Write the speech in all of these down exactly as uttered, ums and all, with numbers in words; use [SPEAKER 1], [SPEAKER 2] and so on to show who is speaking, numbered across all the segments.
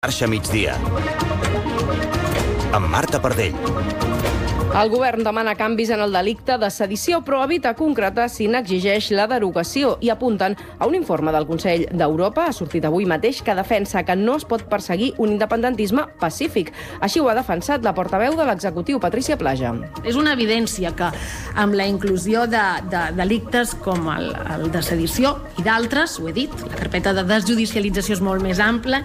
[SPEAKER 1] Xarxa migdia amb Marta Pardell.
[SPEAKER 2] El govern demana canvis en el delicte de sedició, però evita concretar si n'exigeix la derogació i apunten a un informe del Consell d'Europa, ha sortit avui mateix, que defensa que no es pot perseguir un independentisme pacífic. Així ho ha defensat la portaveu de l'executiu, Patrícia Plaja.
[SPEAKER 3] És una evidència que amb la inclusió de, de delictes com el, el de sedició i d'altres, ho he dit, la carpeta de desjudicialització és molt més ampla,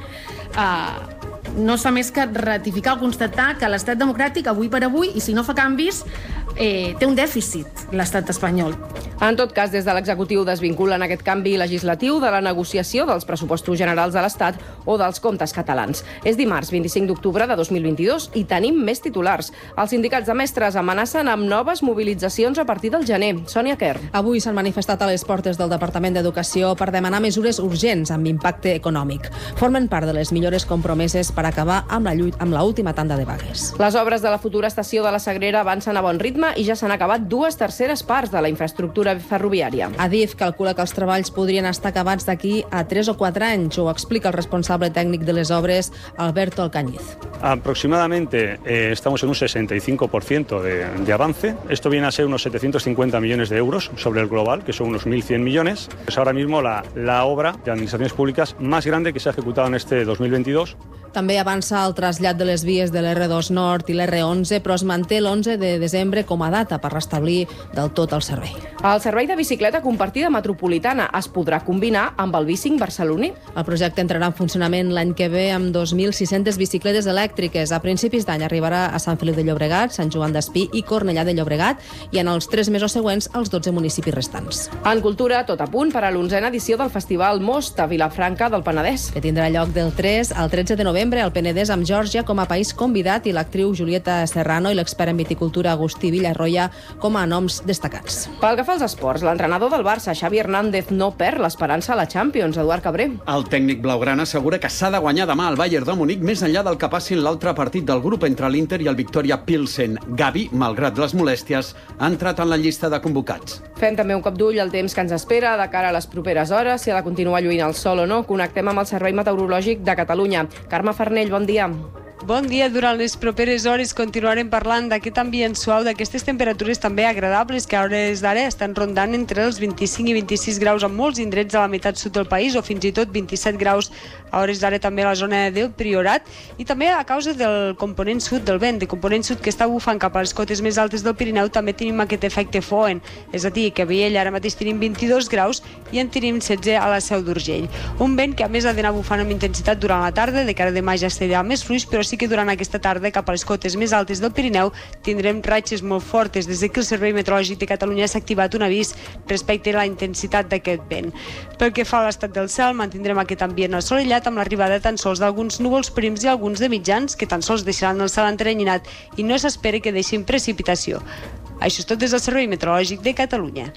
[SPEAKER 3] eh, no es fa més que ratificar o constatar que l'estat democràtic, avui per avui, i si no fa canvis, eh, té un dèficit l'estat espanyol.
[SPEAKER 2] En tot cas, des de l'executiu desvinculen aquest canvi legislatiu de la negociació dels pressupostos generals de l'Estat o dels comptes catalans. És dimarts vint-i-cinc d'octubre de dos mil vint-i-dos i tenim més titulars. Els sindicats de mestres amenacen amb noves mobilitzacions a partir del gener. Sònia Quer.
[SPEAKER 4] Avui s'han manifestat a les portes del Departament d'Educació per demanar mesures urgents amb impacte econòmic. Formen part de les millores compromeses per acabar amb la lluita amb l'última tanda de vagues.
[SPEAKER 2] Les obres de la futura estació de la Sagrera avancen a bon ritme i ja s'han acabat dues terceres parts de la infraestructura ferroviària.
[SPEAKER 4] Adif calcula que els treballs podrien estar acabats d'aquí a tres o quatre anys, ho explica el responsable técnico de les obres, Alberto Alcañiz.
[SPEAKER 5] Aproximadamente eh, estamos en un sesenta y cinco por ciento de, de avance. Esto viene a ser unos setecientos cincuenta millones de euros sobre el global, que son unos mil cien millones. Es ahora mismo la, la obra de administraciones públicas más grande que se ha ejecutado en este dos mil veintidós.
[SPEAKER 4] També avança el trasllat de les vies de l'R dos Nord i l'R onze, però es manté l'onze de desembre com a data per restablir del tot el servei.
[SPEAKER 2] El servei de bicicleta compartida metropolitana es podrà combinar amb el bicing barceloní.
[SPEAKER 4] El projecte entrarà en funcionament l'any que ve amb dos mil sis-centes bicicletes elèctriques. A principis d'any arribarà a Sant Feliu de Llobregat, Sant Joan d'Espí i Cornellà de Llobregat i en els tres mesos següents als dotze municipis restants.
[SPEAKER 2] En cultura, tot a punt per a l'onzena edició del Festival Most a Vilafranca del Penedès,
[SPEAKER 4] que tindrà lloc del tres al tretze de novembre al Penedès amb Geòrgia com a país convidat i l'actriu Julieta Serrano i l'expert en viticultura Agustí Villarroya com a noms destacats.
[SPEAKER 2] Pel que fa als esports, l'entrenador del Barça, Xavi Hernández, no perd l'esperança a la Champions. Eduard Cabré.
[SPEAKER 6] El tècnic blaugrana assegura que s'ha de guanyar demà al Bayern de Munic més enllà del que passi en l'altre partit del grup entre l'Inter i el Victoria Pilsen. Gavi, malgrat les molèsties, ha entrat en la llista de convocats.
[SPEAKER 2] Fem també un cop d'ull al temps que ens espera de cara a les properes hores, si ha de continuar lluint el sol o no. Connectem amb el Servei Meteorològic de Catalunya. Carme Farnell, bon dia.
[SPEAKER 7] Bon dia. Durant les properes hores continuarem parlant d'aquest ambient suau, d'aquestes temperatures també agradables que a hores d'ara estan rondant entre els vint-i-cinc i vint-i-sis graus en molts indrets de la meitat sud del país o fins i tot vint-i-set graus a hores d'ara també a la zona del Priorat i també a causa del component sud del vent, de component sud que està bufant cap a les cotes més altes del Pirineu. També tenim aquest efecte Foehn, és a dir, que a Viella ara mateix tenim vint-i-dos graus i en tenim setze a la Seu d'Urgell. Un vent que a més ha d'anar bufant amb intensitat durant la tarda, de cara a demà ja estarà més fluix, però sí que durant aquesta tarda cap a les cotes més altes del Pirineu tindrem ratxes molt fortes. Des que el Servei Meteorològic de Catalunya s'ha activat un avís respecte a la intensitat d'aquest vent. Pel que fa a l'estat del cel, mantindrem aquest ambient assolellat amb l'arribada tan sols d'alguns núvols prims i alguns de mitjans que tan sols deixaran el cel entrenyinat i no s'espera que deixin precipitació. Això és tot des del Servei Meteorològic de Catalunya.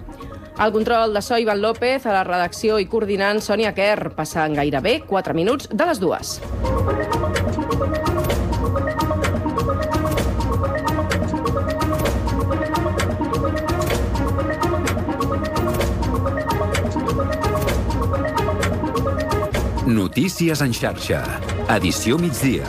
[SPEAKER 2] Al control de so, Ivan López, a la redacció i coordinant Sònia Quer. Passant gairebé quatre minuts de les dues.
[SPEAKER 1] Notícies en xarxa. Edició migdia.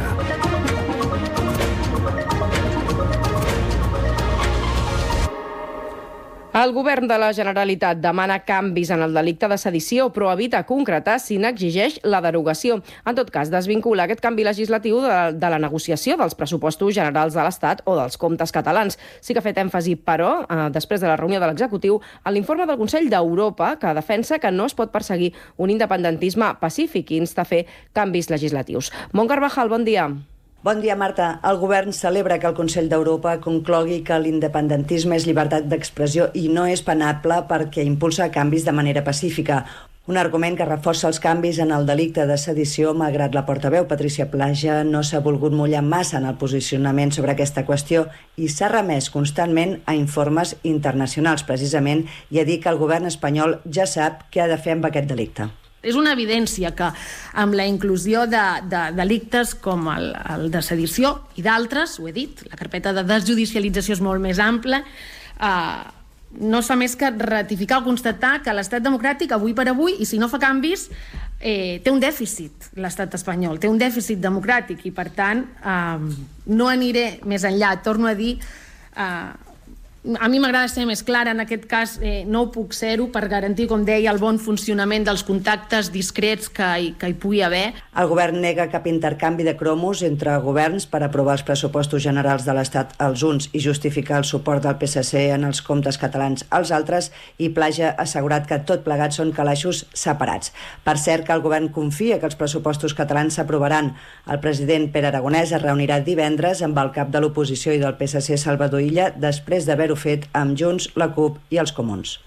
[SPEAKER 2] El govern de la Generalitat demana canvis en el delicte de sedició, però evita concretar si n'exigeix la derogació. En tot cas, desvincula aquest canvi legislatiu de, de la negociació dels pressupostos generals de l'Estat o dels comptes catalans. Sí que ha fet èmfasi, però, eh, després de la reunió de l'executiu, en l'informe del Consell d'Europa, que defensa que no es pot perseguir un independentisme pacífic i insta a fer canvis legislatius. Mont Carvajal, bon dia.
[SPEAKER 8] Bon dia, Marta. El govern celebra que el Consell d'Europa conclogui que l'independentisme és llibertat d'expressió i no és penable perquè impulsa canvis de manera pacífica. Un argument que reforça els canvis en el delicte de sedició, malgrat la portaveu Patrícia Plaja no s'ha volgut mullar massa en el posicionament sobre aquesta qüestió i s'ha remès constantment a informes internacionals, precisament, i a dir que el govern espanyol ja sap què ha de fer amb aquest delicte.
[SPEAKER 3] És una evidència que amb la inclusió de, de delictes com el, el de sedició i d'altres, ho he dit, la carpeta de desjudicialització és molt més ampla, eh, no es fa més que ratificar o constatar que l'estat democràtic, avui per avui, i si no fa canvis, eh, té un dèficit, l'estat espanyol, té un dèficit democràtic i, per tant, eh, no aniré més enllà. Torno a dir... Eh, A mi m'agrada ser més clara, en aquest cas eh, no ho puc ser-ho per garantir, com deia, el bon funcionament dels contactes discrets que hi, que hi pugui haver.
[SPEAKER 8] El govern nega cap intercanvi de cromos entre governs per aprovar els pressupostos generals de l'Estat als uns i justificar el suport del P S C en els comptes catalans als altres, i Plaja ha assegurat que tot plegat són calaixos separats. Per cert, que el govern confia que els pressupostos catalans s'aprovaran. El president Pere Aragonès es reunirà divendres amb el cap de l'oposició i del P S C, Salvador Illa, després d'haver ho fet amb Junts, la CUP i els Comuns.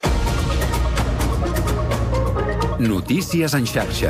[SPEAKER 1] Notícies en xarxa.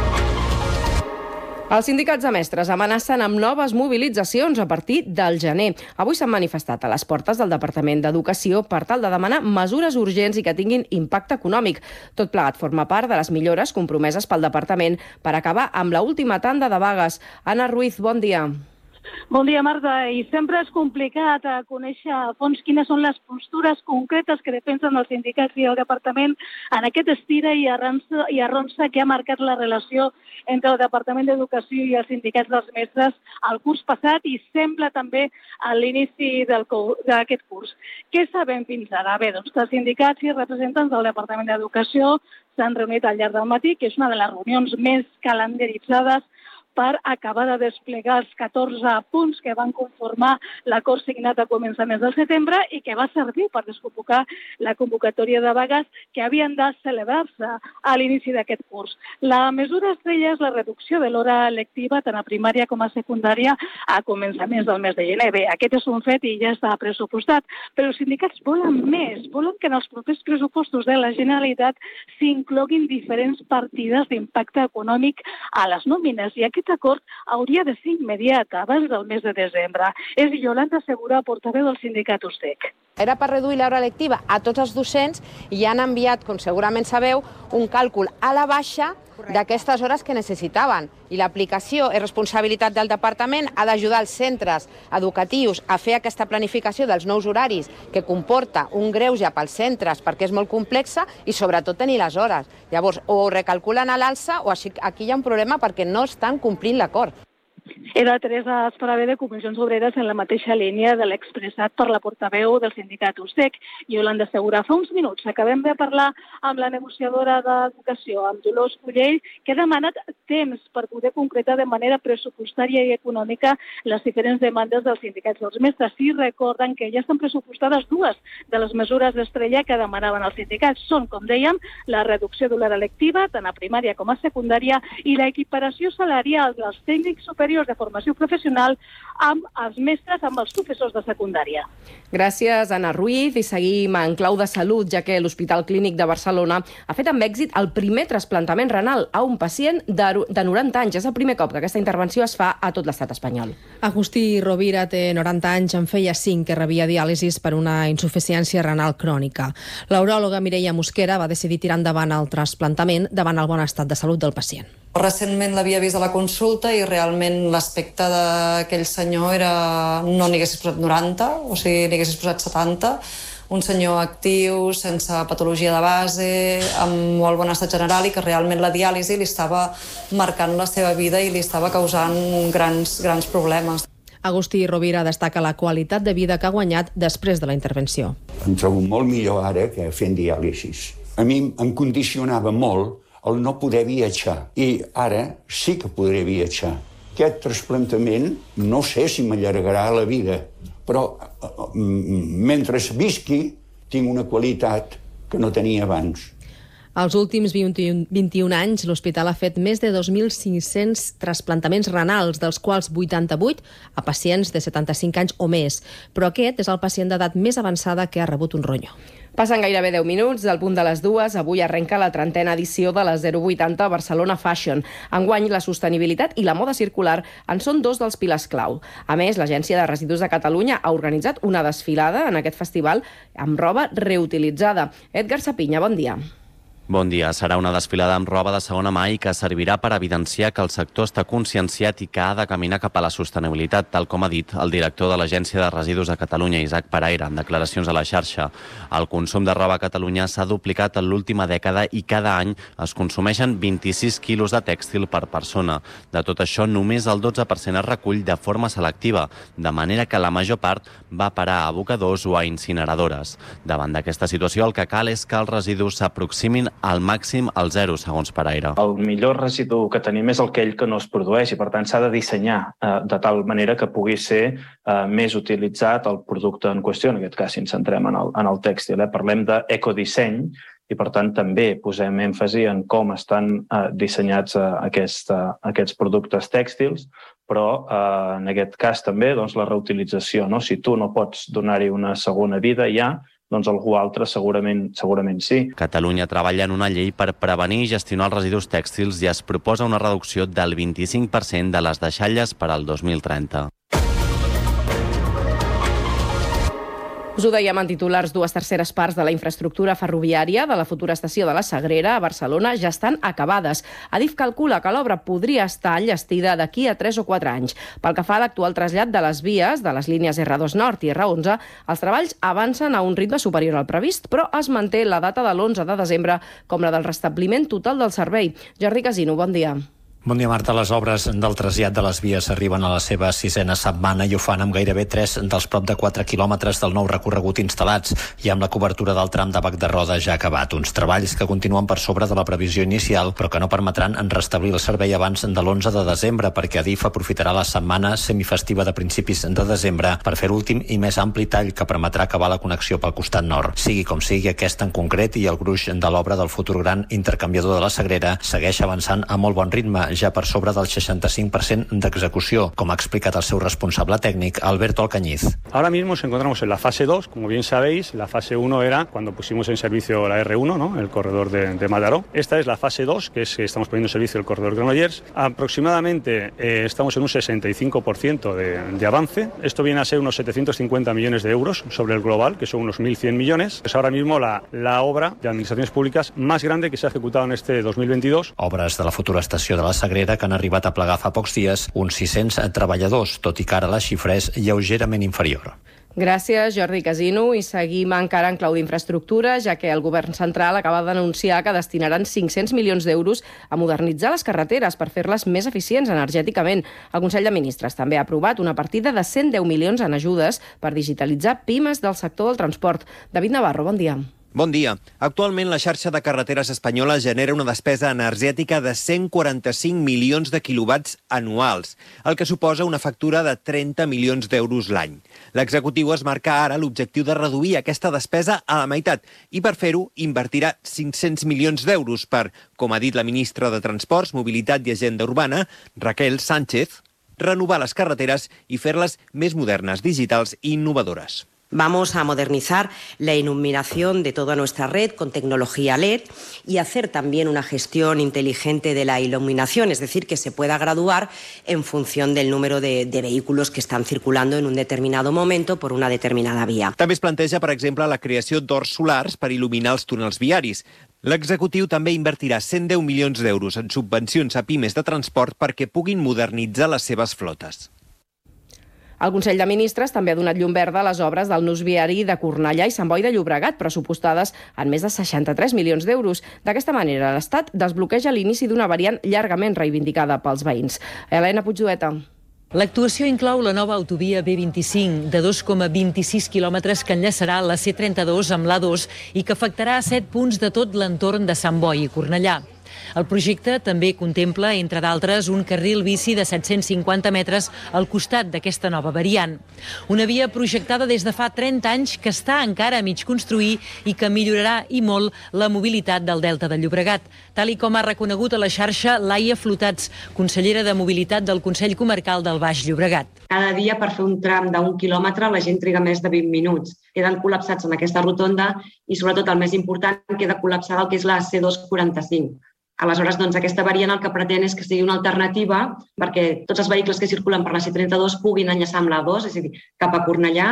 [SPEAKER 2] Els sindicats de mestres amenacen amb noves mobilitzacions a partir del gener. Avui s'han manifestat a les portes del Departament d'Educació per tal de demanar mesures urgents i que tinguin impacte econòmic. Tot plegat forma part de les millores compromeses pel departament per acabar amb l'última tanda de vagues. Anna Ruiz, bon dia.
[SPEAKER 9] Bon dia, Marta. I sempre és complicat a conèixer a fons quines són les postures concretes que defensen els sindicats i el departament en aquest estira i arronsa, i arronsa que ha marcat la relació entre el Departament d'Educació i els sindicats dels mestres al curs passat i sembla també a l'inici d'aquest curs. Què sabem fins ara? Bé, doncs que els sindicats i representants del Departament d'Educació s'han reunit al llarg del matí, que és una de les reunions més calendaritzades per acabar de desplegar els catorze punts que van conformar l'acord signat a començaments de setembre i que va servir per desconvocar la convocatòria de vagues que havien de celebrar-se a l'inici d'aquest curs. La mesura estrella és la reducció de l'hora lectiva tant a primària com a secundària a començaments del mes de gener. Bé, aquest és un fet i ja està pressupostat, però els sindicats volen més, volen que en els propers pressupostos de la Generalitat s'incloguin diferents partides d'impacte econòmic a les nòmines i aquest acord hauria de ser immediat, abans del mes de desembre. És Yolanda Segura, portaveu del sindicat U S D E C.
[SPEAKER 10] Era per reduir l'hora lectiva a tots els docents i han enviat, com segurament sabeu, un càlcul a la baixa d'aquestes hores que necessitaven. I l'aplicació és responsabilitat del departament, ha d'ajudar els centres educatius a fer aquesta planificació dels nous horaris que comporta un greuge pels centres perquè és molt complexa i sobretot tenir les hores. Llavors, o ho recalculen a l'alça o aquí hi ha un problema perquè no estan complint l'acord.
[SPEAKER 9] Era Teresa Esparvé de Comissions Obreres en la mateixa línia de l'expressat per la portaveu del sindicat U S D E C. Yolanda Segura, fa uns minuts acabem de parlar amb la negociadora d'Educació, amb Dolors Collell, que ha demanat temps per poder concretar de manera pressupostària i econòmica les diferents demandes dels sindicats dels mestres. Sí, recorden que ja estan pressupostades dues de les mesures d'estrella que demanaven els sindicats. Són, com dèiem, la reducció de l'hora lectiva, tant a primària com a secundària, i l'equiparació salarial dels tècnics superiors de formació professional amb els mestres, amb els professors de secundària.
[SPEAKER 2] Gràcies, Anna Ruiz. I seguim en clau de salut, ja que l'Hospital Clínic de Barcelona ha fet amb èxit el primer trasplantament renal a un pacient de noranta anys. És el primer cop que aquesta intervenció es fa a tot l'estat espanyol.
[SPEAKER 4] Agustí Rovira té noranta anys, en feia cinc que rebia diàlisis per una insuficiència renal crònica. L'uròloga Mireia Mosquera va decidir tirar endavant el trasplantament davant el bon estat de salut del pacient.
[SPEAKER 11] Recentment l'havia vist a la consulta i realment l'aspecte d'aquell senyor era no n'hi haguessis posat noranta, o sigui, n'hi haguessis posat setanta, un senyor actiu, sense patologia de base, amb molt bon estat general i que realment la diàlisi li estava marcant la seva vida i li estava causant grans, grans problemes.
[SPEAKER 4] Agustí Rovira destaca la qualitat de vida que ha guanyat després de la intervenció.
[SPEAKER 12] Em trobo molt millor ara que fent diàlisis. A mi em condicionava molt el no poder viatjar. I ara sí que podré viatjar. Aquest trasplantament no sé si m'allargarà la vida, però mentre visqui tinc una qualitat que no tenia abans.
[SPEAKER 4] Els últims vint-i-un anys, l'hospital ha fet més de dos mil cinc-cents trasplantaments renals, dels quals vuitanta-vuit a pacients de setanta-cinc anys o més. Però aquest és el pacient d'edat més avançada que ha rebut un ronyó.
[SPEAKER 2] Passen gairebé deu minuts del punt de les dues. Avui arrenca la trentena edició de la zero vuitanta Barcelona Fashion. Enguany, la sostenibilitat i la moda circular en són dos dels pilars clau. A més, l'Agència de Residus de Catalunya ha organitzat una desfilada en aquest festival amb roba reutilitzada. Edgar Sapinya, bon dia.
[SPEAKER 13] Bon dia. Serà una desfilada amb roba de segona mà i que servirà per evidenciar que el sector està conscienciat i que ha de caminar cap a la sostenibilitat, tal com ha dit el director de l'Agència de Residus de Catalunya, Isaac Paraire, en declaracions a la xarxa. El consum de roba a Catalunya s'ha duplicat en l'última dècada i cada any es consumeixen vint-i-sis quilos de tèxtil per persona. De tot això, només el dotze per cent es recull de forma selectiva, de manera que la major part va parar a abocadors o a incineradores. Davant d'aquesta situació, el que cal és que els residus s'aproximin al màxim al zero, segons Paraire.
[SPEAKER 14] El millor residu que tenim és aquell que no es produeix i, per tant, s'ha de dissenyar eh, de tal manera que pugui ser eh, més utilitzat el producte en qüestió. En aquest cas, si ens centrem en el, en el tèxtil, eh? Parlem d'ecodisseny i, per tant, també posem èmfasi en com estan eh, dissenyats eh, aquest, eh, aquests productes tèxtils, però eh, en aquest cas també doncs, la reutilització. No? Si tu no pots donar-hi una segona vida ja, doncs algú altre segurament, segurament sí.
[SPEAKER 13] Catalunya treballa en una llei per prevenir i gestionar els residus tèxtils i es proposa una reducció del vint-i-cinc per cent de les deixalles per al dos mil trenta.
[SPEAKER 2] Us ho dèiem en titulars, dues terceres parts de la infraestructura ferroviària de la futura estació de la Sagrera a Barcelona ja estan acabades. Adif calcula que l'obra podria estar enllestida d'aquí a tres o quatre anys. Pel que fa a l'actual trasllat de les vies de les línies erre dos Nord i erre onze, els treballs avancen a un ritme superior al previst, però es manté la data de l'onze de desembre com la del restabliment total del servei. Jordi Casino, bon dia.
[SPEAKER 15] Bon dia, Marta. Les obres del trasllat de les vies arriben a la seva sisena setmana i ho fan amb gairebé tres dels prop de quatre quilòmetres del nou recorregut instal·lats i amb la cobertura del tram de Bac de Roda ja acabat. Uns treballs que continuen per sobre de la previsió inicial, però que no permetran en restablir el servei abans de l'onze de desembre, perquè Adif aprofitarà la setmana semifestiva de principis de desembre per fer l'últim i més ampli tall que permetrà acabar la connexió pel costat nord. Sigui com sigui, aquest en concret i el gruix de l'obra del futur gran intercanviador de la Sagrera segueix avançant a molt bon ritme, ja per sobre del seixanta-cinc per cent d'execució, com ha explicat el seu responsable tècnic, Alberto Alcañiz.
[SPEAKER 5] Ahora mismo nos encontramos en la fase dos, como bien sabéis. La fase uno era cuando pusimos en servicio la erre uno, ¿no? El corredor de, de Mataró. Esta es la fase dos, que es que estamos poniendo en servicio el corredor Granollers. Aproximadamente eh, estamos en un sesenta y cinco por ciento de, de avance. Esto viene a ser unos setecientos cincuenta millones de euros sobre el global, que son unos mil cien millones. Es ahora mismo la, la obra de administraciones públicas más grande que se ha ejecutado en este dos mil veintidós.
[SPEAKER 15] Obres de la futura estació de la Sagrera que han arribat a plegar fa pocs dies uns sis-cents treballadors, tot i que ara la xifra és lleugerament inferior.
[SPEAKER 2] Gràcies, Jordi Casino. I seguim encara en clau d'infraestructura, ja que el govern central acaba d'anunciar que destinaran cinc-cents milions d'euros a modernitzar les carreteres per fer-les més eficients energèticament. El Consell de Ministres també ha aprovat una partida de cent deu milions en ajudes per digitalitzar pimes del sector del transport. David Navarro, bon dia.
[SPEAKER 16] Bon dia. Actualment, la xarxa de carreteres espanyola genera una despesa energètica de cent quaranta-cinc milions de quilowatts anuals, el que suposa una factura de trenta milions d'euros l'any. L'executiu es marca ara l'objectiu de reduir aquesta despesa a la meitat i, per fer-ho, invertirà cinc-cents milions d'euros per, com ha dit la ministra de Transports, Mobilitat i Agenda Urbana, Raquel Sánchez, renovar les carreteres i fer-les més modernes, digitals i innovadores.
[SPEAKER 17] Vamos a modernizar la iluminación de toda nuestra red con tecnología L E D y hacer también una gestión inteligente de la iluminación, es decir, que se pueda graduar en función del número de, de vehículos que están circulando en un determinado momento por una determinada vía.
[SPEAKER 16] També es planteja, per exemple, la creació d'horts solars per il·luminar els túnels viaris. L'executiu també invertirà cent deu milions d'euros en subvencions a pimes de transport perquè puguin modernitzar les seves flotes.
[SPEAKER 2] El Consell de Ministres també ha donat llum verda a les obres del nus viari de Cornellà i Sant Boi de Llobregat, pressupostades en més de seixanta-tres milions d'euros. D'aquesta manera, l'Estat desbloqueja l'inici d'una variant llargament reivindicada pels veïns. Helena Puigdueta.
[SPEAKER 18] L'actuació inclou la nova autovia B vint-i-cinc, de dos coma vint-i-sis quilòmetres, que enllaçarà la C trenta-dos amb l'A dos i que afectarà set punts de tot l'entorn de Sant Boi i Cornellà. El projecte també contempla, entre d'altres, un carril bici de set-cents cinquanta metres al costat d'aquesta nova variant. Una via projectada des de fa trenta anys que està encara a mig construir i que millorarà i molt la mobilitat del Delta de Llobregat, tal i com ha reconegut a la xarxa Laia Flotats, consellera de Mobilitat del Consell Comarcal del Baix Llobregat.
[SPEAKER 19] Cada dia per fer un tram d'un quilòmetre la gent triga més de vint minuts. Queden col·lapsats en aquesta rotonda i, sobretot, el més important, queda col·lapsada el que és la C dos quaranta-cinc. Aleshores, doncs, aquesta variant el que pretén és que sigui una alternativa perquè tots els vehicles que circulen per la C trenta-dos puguin enllaçar amb l'A dos, és a dir, cap a Cornellà,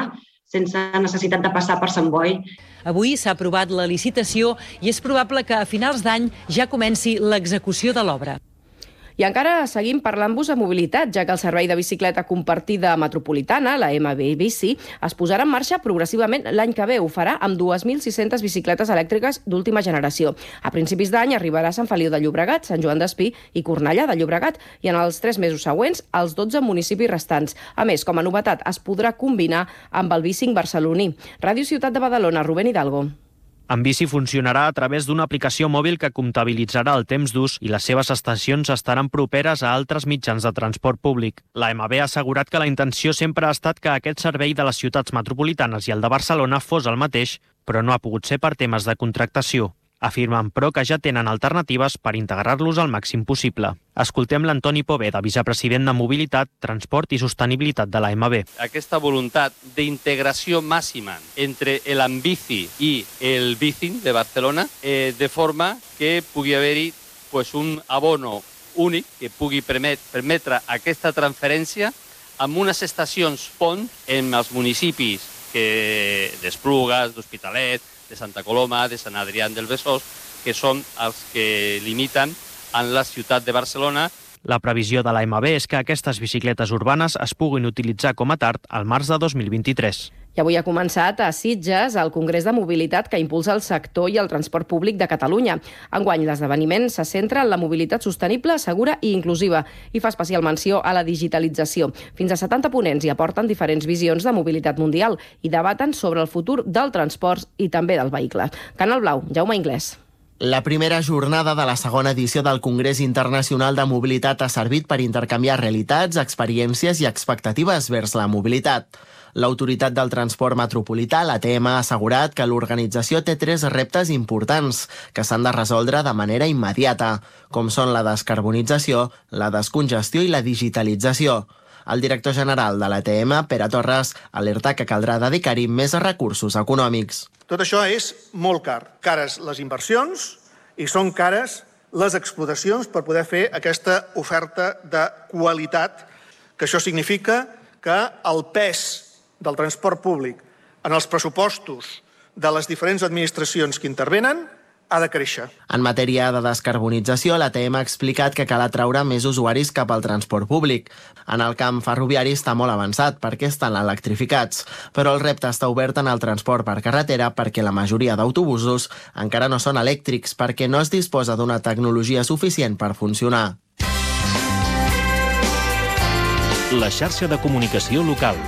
[SPEAKER 19] sense necessitat de passar per Sant Boi.
[SPEAKER 18] Avui s'ha aprovat la licitació i és probable que a finals d'any ja comenci l'execució de l'obra.
[SPEAKER 2] I encara seguim parlant-vos de mobilitat, ja que el servei de bicicleta compartida metropolitana, la M B Bici, es posarà en marxa progressivament l'any que ve. Ho farà amb dos mil sis-centes bicicletes elèctriques d'última generació. A principis d'any arribarà a Sant Feliu de Llobregat, Sant Joan d'Espí i Cornellà de Llobregat, i en els tres mesos següents els dotze municipis restants. A més, com a novetat, es podrà combinar amb el bicing barceloní. Ràdio Ciutat de Badalona, Rubén Hidalgo.
[SPEAKER 20] En bici funcionarà a través d'una aplicació mòbil que comptabilitzarà el temps d'ús i les seves estacions estaran properes a altres mitjans de transport públic. La M B ha assegurat que la intenció sempre ha estat que aquest servei de les ciutats metropolitanes i el de Barcelona fos el mateix, però no ha pogut ser per temes de contractació. Afirmen, però, que ja tenen alternatives per integrar-los al màxim possible. Escoltem l'Antoni Poveda, vicepresident de Mobilitat, Transport i Sostenibilitat de la M B.
[SPEAKER 21] Aquesta voluntat d'integració màxima entre l'Ambici i el Bicing de Barcelona, eh, de forma que pugui haver-hi pues, un abono únic que pugui permet, permetre aquesta transferència amb unes estacions pont en els municipis que d'Esplugues, d'Hospitalet, de Santa Coloma, de Sant Adrià del Besòs, que són els que limiten en la ciutat de Barcelona.
[SPEAKER 20] La previsió de la M B és que aquestes bicicletes urbanes es puguin utilitzar com a tard al març de dos mil vint-i-tres.
[SPEAKER 2] I avui ha començat a Sitges el Congrés de Mobilitat que impulsa el sector i el transport públic de Catalunya. Enguany, l'esdeveniment se centra en la mobilitat sostenible, segura i inclusiva i fa especial menció a la digitalització. Fins a setanta ponents hi aporten diferents visions de mobilitat mundial i debaten sobre el futur del transport i també del vehicle. Canal Blau, Jaume Inglés.
[SPEAKER 22] La primera jornada de la segona edició del Congrés Internacional de Mobilitat ha servit per intercanviar realitats, experiències i expectatives vers la mobilitat. L'Autoritat del Transport Metropolità, la T M, ha assegurat que l'organització té tres reptes importants que s'han de resoldre de manera immediata, com són la descarbonització, la descongestió i la digitalització. El director general de la T M, Pere Torres, alerta que caldrà dedicar-hi més recursos econòmics.
[SPEAKER 23] Tot això és molt car. Cares les inversions i són cares les explotacions per poder fer aquesta oferta de qualitat, que això significa que el pes del transport públic en els pressupostos de les diferents administracions que intervenen ha de créixer.
[SPEAKER 22] En matèria de descarbonització, la T M ha explicat que cal atraure més usuaris cap al transport públic. En el camp ferroviari està molt avançat perquè estan electrificats, però el repte està obert en el transport per carretera perquè la majoria d'autobusos encara no són elèctrics perquè no es disposa d'una tecnologia suficient per funcionar.
[SPEAKER 20] La xarxa de comunicació local.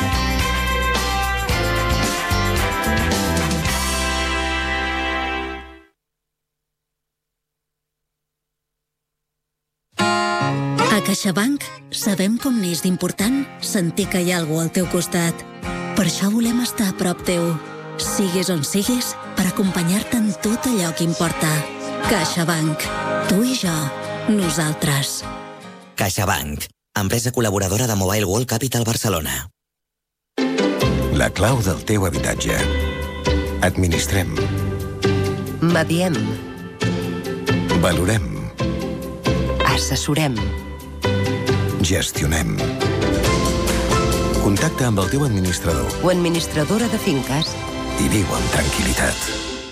[SPEAKER 24] A CaixaBank sabem com n'és d'important sentir que hi ha algú al teu costat. Per això volem estar a prop teu, siguis on siguis, per acompanyar-te en tot allò que importa. CaixaBank. Tu i jo. Nosaltres.
[SPEAKER 25] CaixaBank. Empresa col·laboradora de Mobile World Capital Barcelona.
[SPEAKER 26] La clau del teu habitatge. Administrem.
[SPEAKER 27] Mediem.
[SPEAKER 26] Valorem.
[SPEAKER 27] Assessorem.
[SPEAKER 26] Gestionem. Contacta amb el teu administrador.
[SPEAKER 27] O administradora de finques.
[SPEAKER 26] I viu amb tranquil·litat.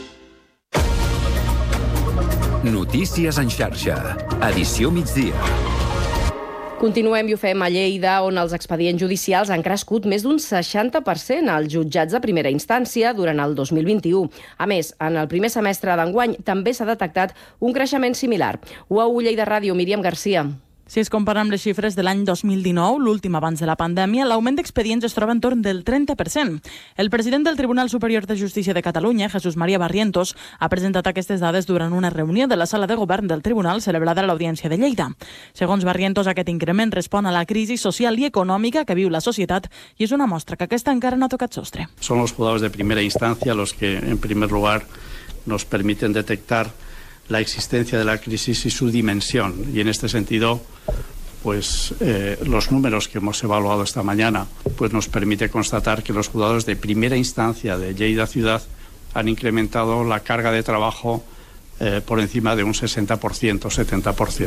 [SPEAKER 1] Notícies en xarxa. Edició migdia.
[SPEAKER 2] Continuem i ho fem a Lleida, on els expedients judicials han crescut més d'un seixanta per cent als jutjats de primera instància durant el dos mil vint-i-u. A més, en el primer semestre d'enguany també s'ha detectat un creixement similar. U A U Lleida Ràdio, Míriam Garcia.
[SPEAKER 28] Si es compara amb les xifres de l'any dos mil dinou, l'últim abans de la pandèmia, l'augment d'expedients es troba entorn del trenta per cent. El president del Tribunal Superior de Justícia de Catalunya, Jesús María Barrientos, ha presentat aquestes dades durant una reunió de la sala de govern del Tribunal celebrada a l'Audiència de Lleida. Segons Barrientos, aquest increment respon a la crisi social i econòmica que viu la societat i és una mostra que aquesta encara no ha tocat sostre.
[SPEAKER 29] Son los juzgados de primera instancia los que, en primer lugar, nos permiten detectar la existencia de la crisis y su dimensión. Y en este sentido, pues eh, los números que hemos evaluado esta mañana pues nos permite constatar que los juzgados de primera instancia de Lleida Ciudad han incrementado la carga de trabajo eh, por encima de un sesenta por ciento, setenta por ciento.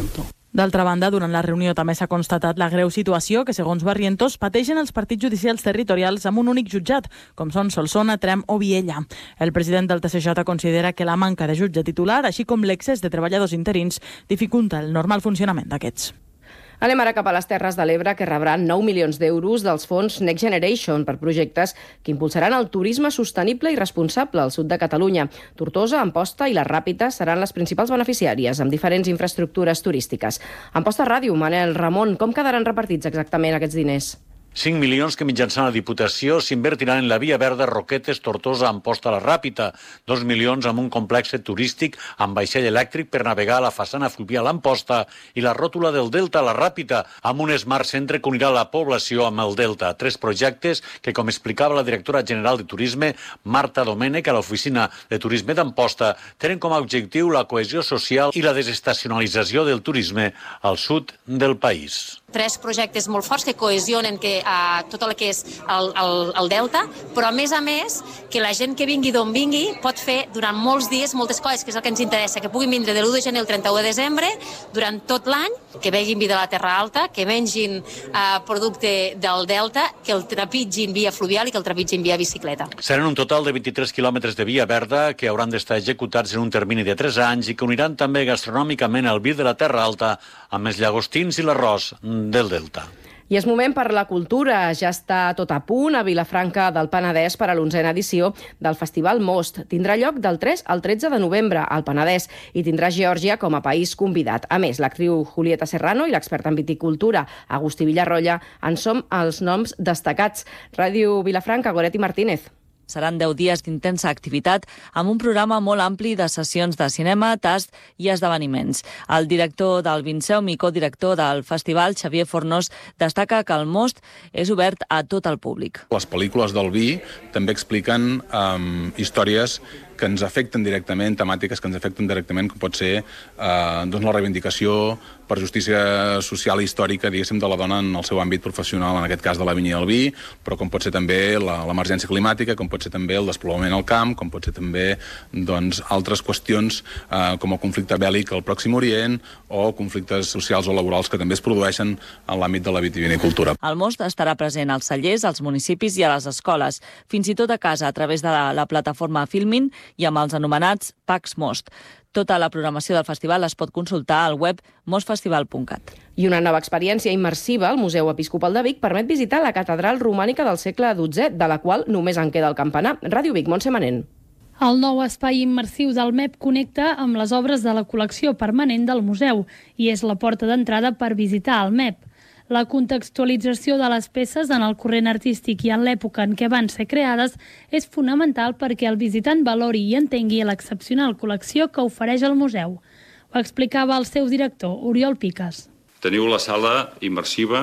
[SPEAKER 28] D'altra banda, durant la reunió també s'ha constatat la greu situació que, segons Barrientos, pateixen els partits judicials territorials amb un únic jutjat, com són Solsona, Tremp o Viella. El president del T C J considera que la manca de jutge titular, així com l'excés de treballadors interins, dificulta el normal funcionament d'aquests.
[SPEAKER 2] Anem ara cap a les Terres de l'Ebre, que rebran nou milions d'euros dels fons Next Generation per projectes que impulsaran el turisme sostenible i responsable al sud de Catalunya. Tortosa, Amposta i la Ràpita seran les principals beneficiàries, amb diferents infraestructures turístiques. Amposta Ràdio, Manel Ramon, com quedaran repartits exactament aquests diners?
[SPEAKER 3] cinc milions que mitjançant la Diputació s'invertiran en la Via Verda Roquetes, Tortosa, Amposta, la Ràpita. Dos milions amb un complex turístic amb vaixell elèctric per navegar a la façana fluvial Amposta i la ròtula del Delta, la Ràpita, amb un Smart Centre que unirà la població amb el Delta. Tres projectes que, com explicava la directora general de Turisme, Marta Domènech, a l'oficina de Turisme d'Amposta, tenen com a objectiu la cohesió social i la desestacionalització del turisme al sud del país.
[SPEAKER 4] Tres projectes molt forts que cohesionen que, uh, tot el que és el, el, el Delta, però a més a més que la gent que vingui d'on vingui pot fer durant molts dies moltes coses, que és el que ens interessa, que puguin vindre de l'u de gener al trenta-u de desembre, durant tot l'any, que vegin vi de la Terra Alta, que mengin uh, producte del Delta, que el trepitgin via fluvial i que el trepitgin via bicicleta.
[SPEAKER 3] Seran un total de vint-i-tres quilòmetres de via verda que hauran d'estar executats en un termini de tres anys i que uniran també gastronòmicament el vi de la Terra Alta amb els llagostins i l'arròs del Delta.
[SPEAKER 2] I és moment per la cultura. Ja està tot a punt a Vilafranca del Penedès per a l'onzena edició del Festival Most. Tindrà lloc del tres al tretze de novembre al Penedès i tindrà Geòrgia com a país convidat. A més, l'actriu Julieta Serrano i l'expert en viticultura Agustí Villarroya en som els noms destacats. Ràdio Vilafranca, Goretti Martínez.
[SPEAKER 6] Seran deu dies d'intensa activitat amb un programa molt ampli de sessions de cinema, tast i esdeveniments. El director del Vinceum i codirector del festival, Xavier Fornós, destaca que el Most és obert a tot el públic.
[SPEAKER 7] Les pel·lícules del vi també expliquen um, històries que ens afecten directament, temàtiques que ens afecten directament, com pot ser eh, doncs la reivindicació per justícia social i històrica, diguéssim, de la dona en el seu àmbit professional, en aquest cas de la vinya i el vi, però com pot ser també l'emergència climàtica, com pot ser també el despoblament al camp, com pot ser també doncs, altres qüestions eh, com el conflicte bèl·lic al Pròxim Orient o conflictes socials o laborals que també es produeixen en l'àmbit de la vitivinicultura.
[SPEAKER 6] El Most estarà present als cellers, als municipis i a les escoles, fins i tot a casa a través de la, la plataforma Filmin i amb els anomenats Packs Most. Tota la programació del festival es pot consultar al web mostfestival punt cat.
[SPEAKER 2] I una nova experiència immersiva al Museu Episcopal de Vic permet visitar la catedral romànica del segle dotzè, de la qual només en queda el campanar. Ràdio Vic, Montse Manent.
[SPEAKER 8] El nou espai immersiu del M E P connecta amb les obres de la col·lecció permanent del museu i és la porta d'entrada per visitar el M E P. La contextualització de les peces en el corrent artístic i en l'època en què van ser creades és fonamental perquè el visitant valori i entengui l'excepcional col·lecció que ofereix el museu. Ho explicava el seu director, Oriol Piques.
[SPEAKER 9] Teniu la sala immersiva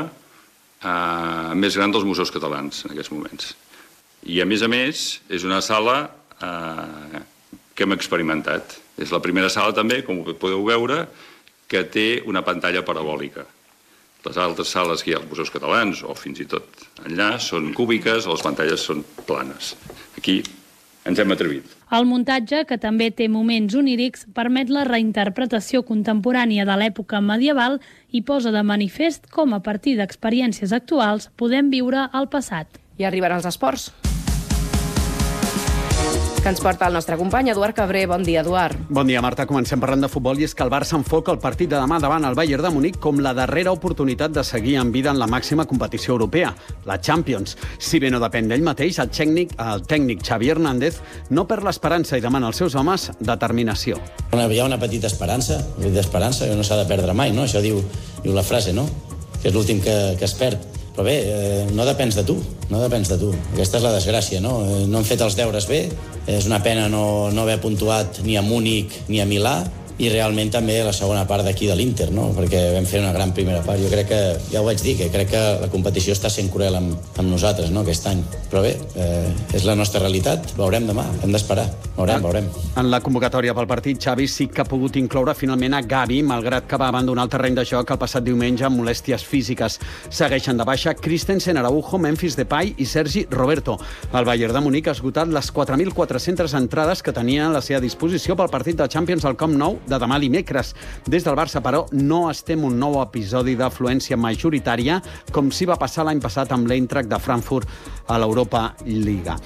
[SPEAKER 9] eh, més gran dels museus catalans en aquests moments. I, a més a més, és una sala eh, que hem experimentat. És la primera sala també, com podeu veure, que té una pantalla parabòlica. Les altres sales que hi ha als museus catalans, o fins i tot enllà, són cúbiques o les pantalles són planes. Aquí ens hem atrevit.
[SPEAKER 8] El muntatge, que també té moments onírics, permet la reinterpretació contemporània de l'època medieval i posa de manifest com a partir d'experiències actuals podem viure el passat.
[SPEAKER 2] I arriben els esports, que ens porta el nostre company Eduard Cabré. Bon dia, Eduard.
[SPEAKER 10] Bon dia, Marta. Comencem parlant de futbol i és que el Barça enfoca el partit de demà davant el Bayern de Munic com la darrera oportunitat de seguir en vida en la màxima competició europea, la Champions. Si bé no depèn d'ell mateix, el tècnic, el tècnic Xavi Hernández no perd l'esperança i demana als seus homes determinació.
[SPEAKER 11] Hi ha una petita esperança, una petita esperança que no s'ha de perdre mai, no? Això diu, diu la frase, no? Que és l'últim que, que es perd. Però bé, eh, no depens de tu, no depens de tu. Aquesta és la desgràcia, no? Eh, no hem fet els deures bé, és una pena no, no haver puntuat ni a Múnich ni a Milà, i realment també la segona part d'aquí de l'Inter, no? Perquè vam fer una gran primera part. Jo crec que, ja ho vaig dir, que crec que la competició està sent cruel amb, amb nosaltres, no?, aquest any. Però bé, eh, és la nostra realitat, veurem demà, hem d'esperar, veurem, veurem.
[SPEAKER 10] En la convocatòria pel partit, Xavi sí que ha pogut incloure finalment a Gavi, malgrat que va abandonar el terreny de joc el passat diumenge amb molèsties físiques. Segueixen de baixa Christensen, Araujo, Memphis Depay i Sergi Roberto. El Bayern de Munic ha esgotat les quatre mil quatre-centes entrades que tenia a la seva disposició pel partit de Champions al Camp Nou de demà dimecres. Des del Barça, però, no estem un nou episodi d'afluència majoritària, com s'hi va passar l'any passat amb l'Eintracht de Frankfurt a l'Europa Lliga.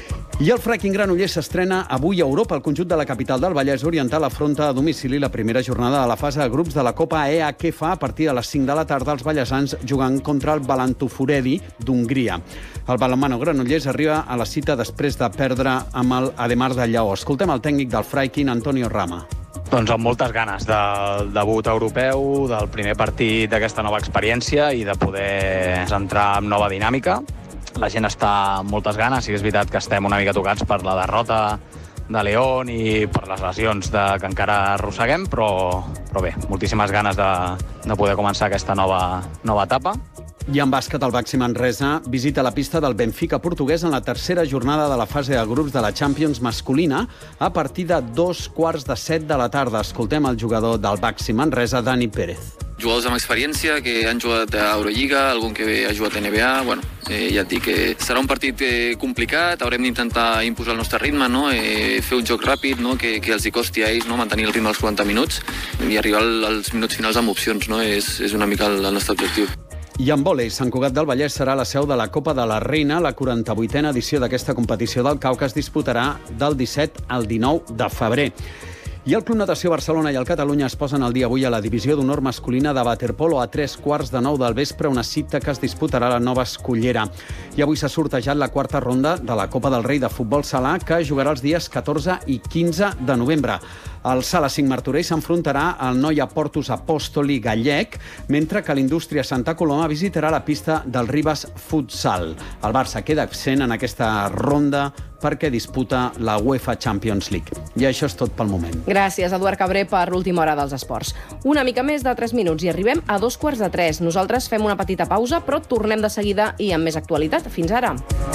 [SPEAKER 10] I el Fracking Granollers s'estrena avui a Europa. El conjunt de la capital del Vallès Oriental afronta a domicili la primera jornada de la fase de grups de la Copa E A que fa a partir de les cinc de la tarda els vallesans jugant contra el Balantufuredi d'Hongria. El balonmano Granollers arriba a la cita després de perdre amb el Ademar de Lleó. Escoltem el tècnic del Fracking, Antonio Rama.
[SPEAKER 5] Doncs amb moltes ganes del debut europeu, del primer partit d'aquesta nova experiència i de poder entrar en nova dinàmica. La gent està amb moltes ganes, sí que és veritat que estem una mica tocats per la derrota de León i per les lesions de, que encara arrosseguem, però, però bé, moltíssimes ganes de, de poder començar aquesta nova, nova etapa.
[SPEAKER 10] I en bàsquet, el Baxi Manresa visita la pista del Benfica portuguès en la tercera jornada de la fase de grups de la Champions masculina a partir de dos quarts de set de la tarda. Escoltem el jugador del Baxi Manresa, Dani Pérez.
[SPEAKER 12] Jugadors amb experiència que han jugat a Eurolliga, algun que ha jugat a N B A, bueno, eh, ja et dic que serà un partit eh, complicat, haurem d'intentar imposar el nostre ritme, no? eh, fer un joc ràpid, no? que, que els hi costi a ells, no? mantenir el ritme als quaranta minuts i arribar als minuts finals amb opcions, no? és, és una mica el, el nostre objectiu.
[SPEAKER 10] I en vòlei, Sant Cugat del Vallès serà la seu de la Copa de la Reina. La quaranta-vuitena edició d'aquesta competició del Cau que es disputarà del disset al dinou de febrer. I el Club Natació Barcelona i el Catalunya es posen al dia avui a la divisió d'honor masculina de waterpolo a tres quarts de nou del vespre, una cita que es disputarà a la Nova Escullera. I avui s'ha sortejat la quarta ronda de la Copa del Rei de futbol sala, que jugarà els dies catorze i quinze de novembre. El Sala cinc Martorell s'enfrontarà al Noia Portus Apòstoli Gallec, mentre que l'Indústria Santa Coloma visitarà la pista del Ribes Futsal. El Barça queda absent en aquesta ronda perquè disputa la UEFA Champions League. I això és tot pel moment.
[SPEAKER 2] Gràcies, Eduard Cabré, per l'última hora dels esports. Una mica més de tres minuts i arribem a dos quarts de tres. Nosaltres fem una petita pausa, però tornem de seguida i amb més actualitat. Fins ara.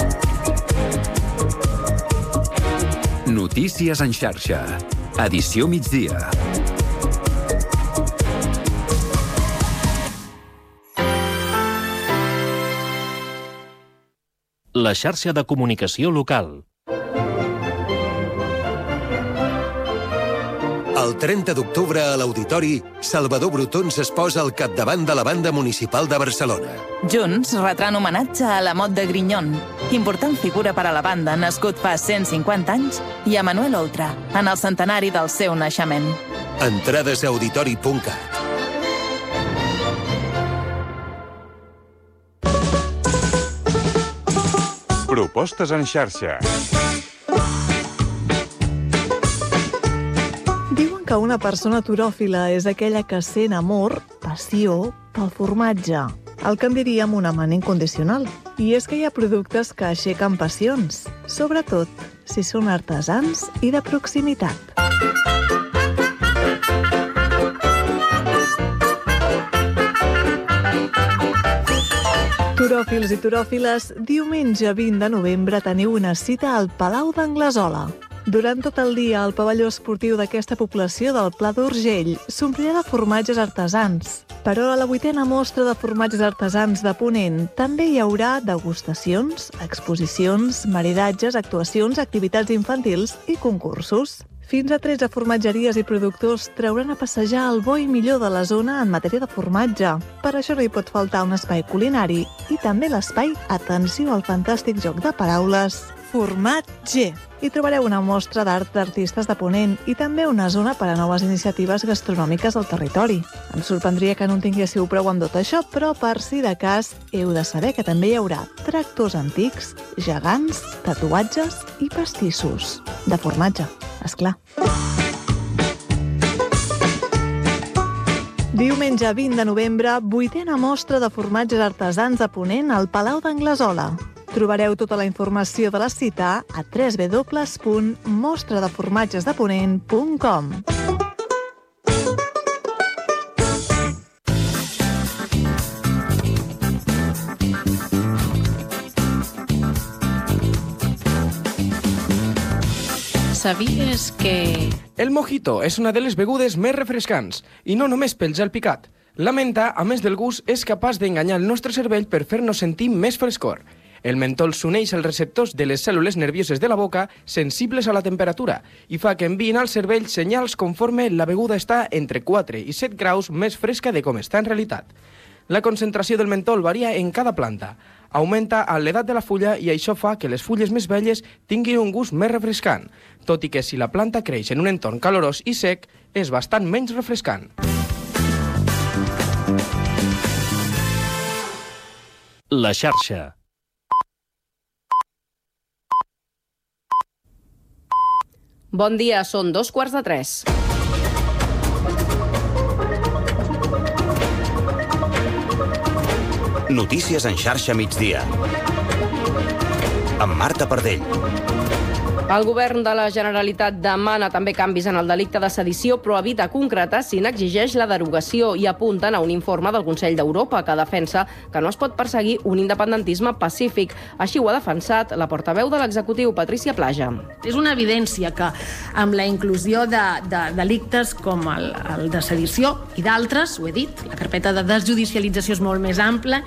[SPEAKER 1] Notícies en xarxa. Edició migdia.
[SPEAKER 13] La xarxa de comunicació local.
[SPEAKER 26] El trenta d'octubre a l'Auditori, Salvador Brotons es posa al capdavant de la Banda Municipal de Barcelona.
[SPEAKER 14] Junts retran homenatge a la Mot de Grignon, important figura per a la banda, nascut fa cent cinquanta anys, i a Manuel Oltra, en el centenari del seu naixement.
[SPEAKER 26] Entrades a auditori punt cat.
[SPEAKER 15] Propostes en xarxa.
[SPEAKER 16] Diuen que una persona turòfila és aquella que sent amor, passió, pel formatge. El que en diríem un amant incondicional. I és que hi ha productes que aixequen passions, sobretot si són artesans i de proximitat. Turòfils i turòfiles, diumenge vint de novembre teniu una cita al Palau d'Anglesola. Durant tot el dia, el pavelló esportiu d'aquesta població del Pla d'Urgell s'omplirà de formatges artesans. Però a la vuitena mostra de formatges artesans de Ponent també hi haurà degustacions, exposicions, maridatges, actuacions, activitats infantils i concursos. Fins a tretze formatgeries i productors trauran a passejar el bo i millor de la zona en matèria de formatge. Per això no hi pot faltar un espai culinari i també l'espai Atenció al fantàstic joc de paraules Formatge. Hi trobareu una mostra d'art d'artistes de Ponent i també una zona per a noves iniciatives gastronòmiques al territori. Em sorprendria que no en tinguéssiu prou amb tot això, però per si de cas heu de saber que també hi haurà tractors antics, gegants, tatuatges i pastissos. De formatge, esclar. Diumenge vint de novembre, vuitena mostra de formatges artesans de Ponent al Palau d'Anglesola. Trobareu tota la informació de la cita a w w w punt mostra de formatges de ponent punt com.
[SPEAKER 17] Sabies que...
[SPEAKER 18] El mojito és una de les begudes més refrescants, i no només pel gel picat. La menta, a més del gust, és capaç d'enganyar el nostre cervell per fer-nos sentir més frescor. El mentol s'uneix als receptors de les cèl·lules nervioses de la boca sensibles a la temperatura i fa que enviïn al cervell senyals conforme la beguda està entre quatre i set graus més fresca de com està en realitat. La concentració del mentol varia en cada planta. Augmenta a l'edat de la fulla i això fa que les fulles més velles tinguin un gust més refrescant, tot i que si la planta creix en un entorn calorós i sec, és bastant menys refrescant.
[SPEAKER 13] La xarxa.
[SPEAKER 2] Bon dia, són dos quarts de tres.
[SPEAKER 19] Notícies en xarxa migdia. Amb Marta Pardell.
[SPEAKER 2] El govern de la Generalitat demana també canvis en el delicte de sedició, però evita concretar si n'exigeix la derogació i apunten a un informe del Consell d'Europa que defensa que no es pot perseguir un independentisme pacífic. Així ho ha defensat la portaveu de l'executiu, Patrícia Plaja.
[SPEAKER 20] És una evidència que amb la inclusió de, de delictes com el, el de sedició i d'altres, ho he dit, la carpeta de desjudicialització és molt més ampla,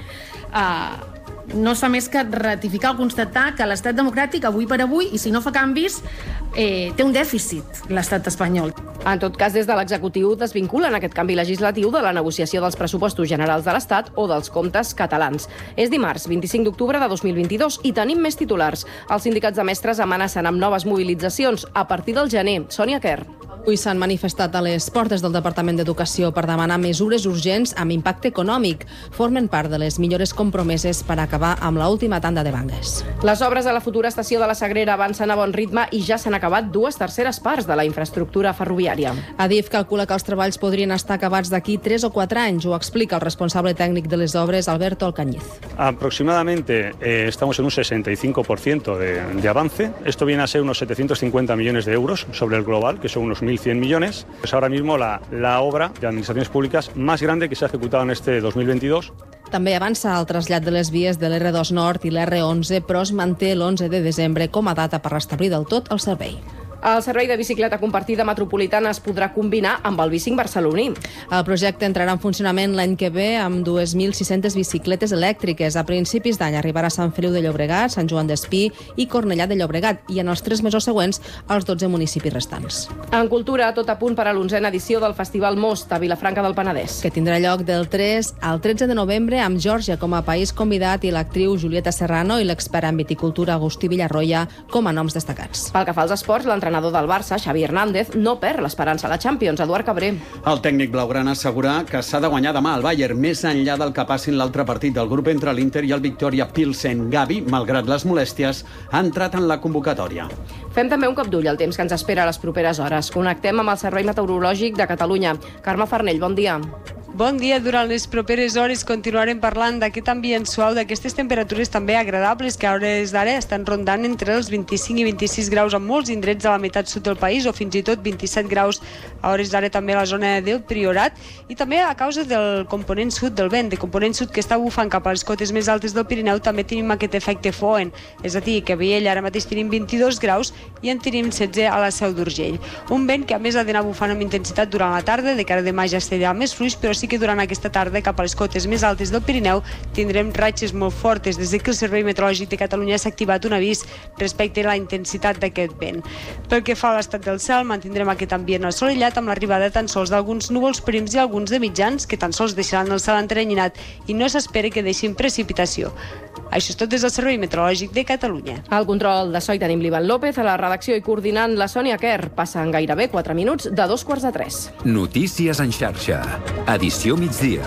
[SPEAKER 20] eh, no es fa més que ratificar o constatar que l'estat democràtic, avui per avui, i si no fa canvis, eh, té un dèficit l'estat espanyol.
[SPEAKER 2] En tot cas, des de l'executiu desvinculen aquest canvi legislatiu de la negociació dels pressupostos generals de l'Estat o dels comptes catalans. És dimarts, vint-i-cinc d'octubre de dos mil vint-i-dos, i tenim més titulars. Els sindicats de mestres amenacen amb noves mobilitzacions a partir del gener. Sònia Quer.
[SPEAKER 21] Avui s'han manifestat a les portes del Departament d'Educació per demanar mesures urgents amb impacte econòmic. Formen part de les millores compromeses per acabar amb l'última tanda de vagues.
[SPEAKER 2] Les obres a la futura estació de la Sagrera avancen a bon ritme i ja s'han acabat dues terceres parts de la infraestructura ferroviària.
[SPEAKER 21] Adif calcula que els treballs podrien estar acabats d'aquí tres o quatre anys. Ho explica el responsable tècnic de les obres, Alberto Alcañiz.
[SPEAKER 22] Aproximadamente eh, estamos en un sesenta y cinco por ciento de, de avance. Esto viene a ser unos setecientos cincuenta millones de euros sobre el global, que son unos mil cien millones. Es ahora mismo la, la obra de administraciones públicas más grande que se ha ejecutado en este dos mil veintidós.
[SPEAKER 21] També avança el trasllat de les vies de l'R dos Nord i l'R onze, però es manté l'onze de desembre com a data per restablir del tot el servei.
[SPEAKER 2] El servei de bicicleta compartida metropolitana es podrà combinar amb el bicing barceloní.
[SPEAKER 21] El projecte entrarà en funcionament l'any que ve amb dos mil sis-centes bicicletes elèctriques. A principis d'any arribarà a Sant Feliu de Llobregat, Sant Joan d'Espí i Cornellà de Llobregat, i en els tres mesos següents als dotze municipis restants.
[SPEAKER 2] En cultura, tot a punt per a l'onzena edició del Festival Most a Vilafranca del Penedès.
[SPEAKER 21] Que tindrà lloc del tres al tretze de novembre amb Geòrgia com a país convidat i l'actriu Julieta Serrano i l'expert en viticultura Agustí Villarroya com a noms destacats.
[SPEAKER 2] Pel que fa als esports, l'entrenador del Barça, Xavi Hernández, no perd l'esperança a la Champions. Eduard Cabré.
[SPEAKER 10] El tècnic blaugrana assegura que s'ha de guanyar demà al Bayern, més enllà del que passi en l'altre partit del grup entre l'Inter i el Victoria Pilsen. Gavi, malgrat les molèsties, ha entrat en la convocatòria.
[SPEAKER 2] Fem també un cop d'ull al temps que ens espera a les properes hores. Connectem amb el Servei Meteorològic de Catalunya. Carme Farnell, bon dia.
[SPEAKER 23] Bon dia. Durant les properes hores continuarem parlant d'aquest ambient suau, d'aquestes temperatures també agradables que a hores d'ara estan rondant entre els vint-i-cinc i vint-i-sis graus en molts indrets de la meitat sud del país, o fins i tot vint-i-set graus a hores d'ara també a la zona del Priorat, i també a causa del component sud del vent, de component sud que està bufant cap a les cotes més altes del Pirineu, també tenim aquest efecte Foehn, és a dir, que a Viella ara mateix tenim vint-i-dos graus i en tenim setze a la Seu d'Urgell. Un vent que a més ha d'anar bufant amb intensitat durant la tarda, de cara a demà ja estarà més fluix, però sí que durant aquesta tarda cap a les cotes més altes del Pirineu tindrem ratxes molt fortes. Des que el Servei Meteorològic de Catalunya s'ha activat un avís respecte a la intensitat d'aquest vent. Pel que fa a l'estat del cel, mantindrem aquest ambient assolellat amb l'arribada tan sols d'alguns núvols prims i alguns de mitjans que tan sols deixaran el cel entrenyinat i no s'espera que deixin precipitació. Això és tot des del Servei Meteorològic de Catalunya.
[SPEAKER 2] Al control de so hi tenim l'Ivan López, a la redacció i coordinant la Sònia Quer. Passen gairebé quatre minuts de dos quarts de tres.
[SPEAKER 1] Notícies en xarxa. Edició migdia.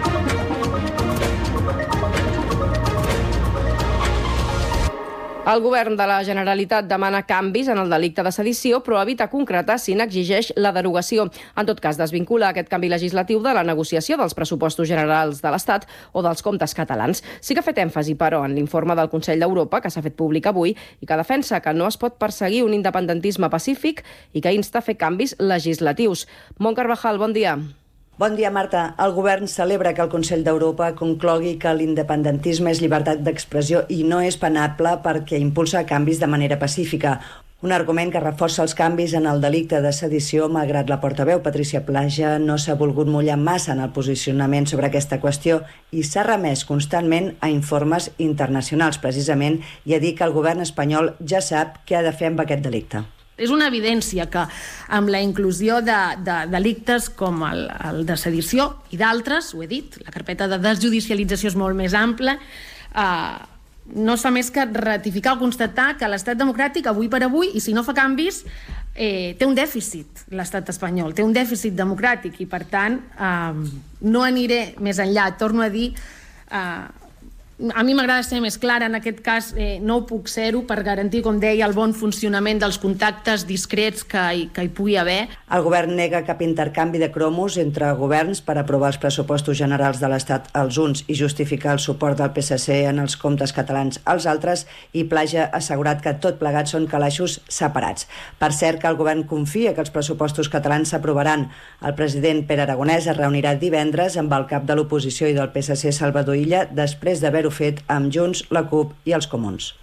[SPEAKER 2] El govern de la Generalitat demana canvis en el delicte de sedició, però evita concretar si n'exigeix la derogació. En tot cas, desvincula aquest canvi legislatiu de la negociació dels pressupostos generals de l'Estat o dels comptes catalans. Sí que ha fet èmfasi, però, en l'informe del Consell d'Europa, que s'ha fet públic avui, i que defensa que no es pot perseguir un independentisme pacífic i que insta a fer canvis legislatius. Mont Carvajal, bon dia.
[SPEAKER 24] Bon dia, Marta. El govern celebra que el Consell d'Europa conclogui que l'independentisme és llibertat d'expressió i no és penable perquè impulsa canvis de manera pacífica. Un argument que reforça els canvis en el delicte de sedició, malgrat la portaveu Patricia Plaja no s'ha volgut mullar massa en el posicionament sobre aquesta qüestió i s'ha remès constantment a informes internacionals, precisament, i a dir que el govern espanyol ja sap què ha de fer amb aquest delicte.
[SPEAKER 20] És una evidència que amb la inclusió de, de delictes com el, el de sedició i d'altres, ho he dit, la carpeta de desjudicialització és molt més ampla, eh, no es fa més que ratificar o constatar que l'estat democràtic, avui per avui, i si no fa canvis, eh, té un dèficit, l'estat espanyol, té un dèficit democràtic i, per tant, eh, no aniré més enllà. Torno a dir, eh, a mi m'agrada ser més clara, en aquest cas eh, no ho puc ser-ho per garantir, com deia, el bon funcionament dels contactes discrets que hi, que hi pugui haver.
[SPEAKER 24] El govern nega cap intercanvi de cromos entre governs per aprovar els pressupostos generals de l'Estat als uns i justificar el suport del P S C en els comptes catalans als altres, i Plaja ha assegurat que tot plegat són calaixos separats. Per cert, que el govern confia que els pressupostos catalans s'aprovaran. El president Pere Aragonès es reunirà divendres amb el cap de l'oposició i del P S C, Salvador Illa, després d'haver-ho fet amb Junts, la CUP i els Comuns.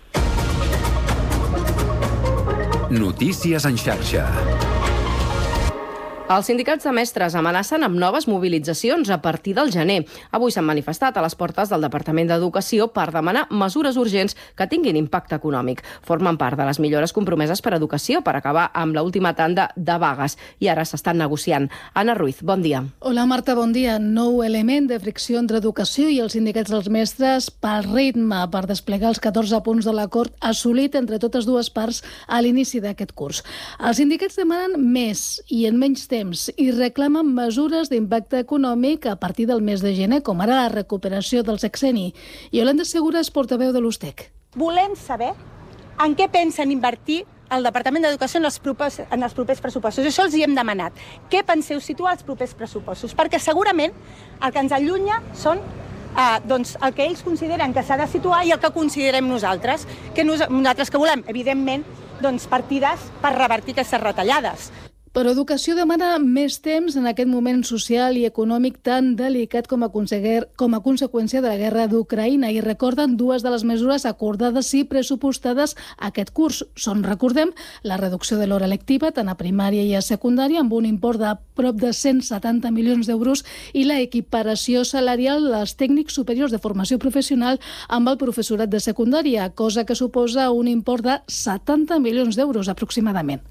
[SPEAKER 1] Notícies en xarxa.
[SPEAKER 2] Els sindicats de mestres amenacen amb noves mobilitzacions a partir del gener. Avui s'han manifestat a les portes del Departament d'Educació per demanar mesures urgents que tinguin impacte econòmic. Formen part de les millores compromeses per Educació per acabar amb l'última tanda de vagues i ara s'estan negociant. Anna Ruiz, bon dia.
[SPEAKER 3] Hola Marta, bon dia. Nou element de fricció entre Educació i els sindicats dels mestres pel ritme per desplegar els catorze punts de l'acord assolit entre totes dues parts a l'inici d'aquest curs. Els sindicats demanen més i en menys temps i reclamen mesures d'impacte econòmic a partir del mes de gener, com ara la recuperació del sexenni. Yolanda Segura és portaveu de l'U S T E C.
[SPEAKER 4] Volem saber en què pensen invertir el Departament d'Educació en els propers, en els propers pressupostos. Això els hi hem demanat. Què penseu situar als propers pressupostos? Perquè segurament el que ens allunya són eh, doncs, el que ells consideren que s'ha de situar i el que considerem nosaltres. Que nosaltres que volem, evidentment, doncs, partides per revertir aquestes retallades.
[SPEAKER 3] Però Educació demana més temps en aquest moment social i econòmic tan delicat com a, com a conseqüència de la guerra d'Ucraïna i recorden dues de les mesures acordades i pressupostades aquest curs. Són, recordem, la reducció de l'hora lectiva tant a primària i a secundària amb un import de prop de cent setanta milions d'euros i la equiparació salarial dels tècnics superiors de formació professional amb el professorat de secundària, cosa que suposa un import de setanta milions d'euros aproximadament.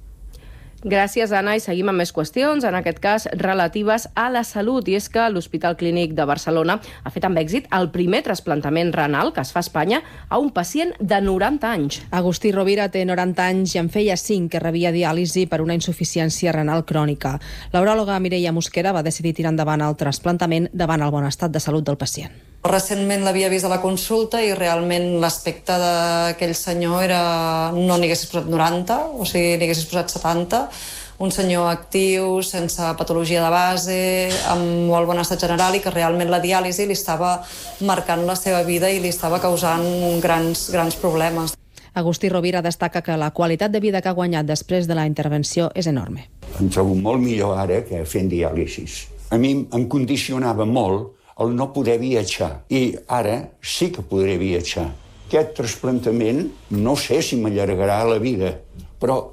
[SPEAKER 2] Gràcies, Anna, i seguim amb més qüestions, en aquest cas relatives a la salut, i és que l'Hospital Clínic de Barcelona ha fet amb èxit el primer trasplantament renal que es fa a Espanya a un pacient de noranta anys.
[SPEAKER 21] Agustí Rovira té noranta anys i en feia cinc que rebia diàlisi per una insuficiència renal crònica. L'uròloga Mireia Mosquera va decidir tirar endavant el trasplantament davant el bon estat de salut del pacient.
[SPEAKER 6] Recentment l'havia vist a la consulta i realment l'aspecte d'aquell senyor era no n'hi haguessis posat noranta, o sigui, n'hi haguessis posat setanta. Un senyor actiu, sense patologia de base, amb molt bon estat general i que realment la diàlisi li estava marcant la seva vida i li estava causant grans, grans problemes.
[SPEAKER 21] Agustí Rovira destaca que la qualitat de vida que ha guanyat després de la intervenció és enorme.
[SPEAKER 7] Em trobo molt millor ara que fent diàlisis. A mi em condicionava molt el no poder viatjar. I ara sí que podré viatjar. Aquest trasplantament no sé si m'allargarà la vida, però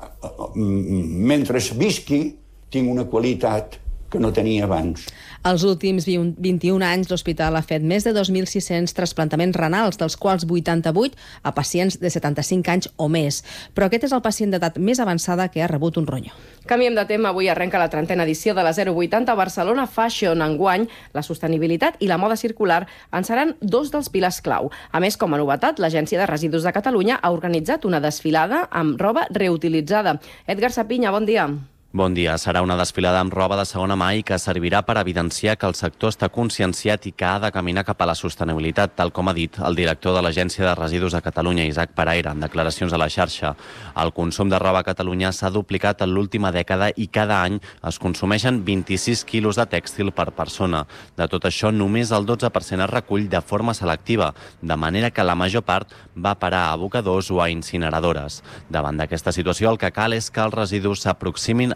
[SPEAKER 7] mentre visqui tinc una qualitat que no tenia abans.
[SPEAKER 21] Els últims vint-i-un anys, l'hospital ha fet més de dos mil sis-cents trasplantaments renals, dels quals vuitanta-vuit a pacients de setanta-cinc anys o més. Però aquest és el pacient d'edat més avançada que ha rebut un ronyó.
[SPEAKER 2] Canviem de tema. Avui arrenca la trentena edició de la zero vuitanta Barcelona Fashion. Enguany, la sostenibilitat i la moda circular en seran dos dels pilars clau. A més, com a novetat, l'Agència de Residus de Catalunya ha organitzat una desfilada amb roba reutilitzada. Edgar Sapinya, bon dia.
[SPEAKER 9] Bon dia. Serà una desfilada amb roba de segona mà i que servirà per evidenciar que el sector està conscienciat i que ha de caminar cap a la sostenibilitat, tal com ha dit el director de l'Agència de Residus de Catalunya, Isaac Paraire, en declaracions a la xarxa. El consum de roba a Catalunya s'ha duplicat en l'última dècada i cada any es consumeixen vint-i-sis quilos de tèxtil per persona. De tot això, només el dotze per cent es recull de forma selectiva, de manera que la major part va parar a abocadors o a incineradores. Davant d'aquesta situació, el que cal és que els residus s'aproximin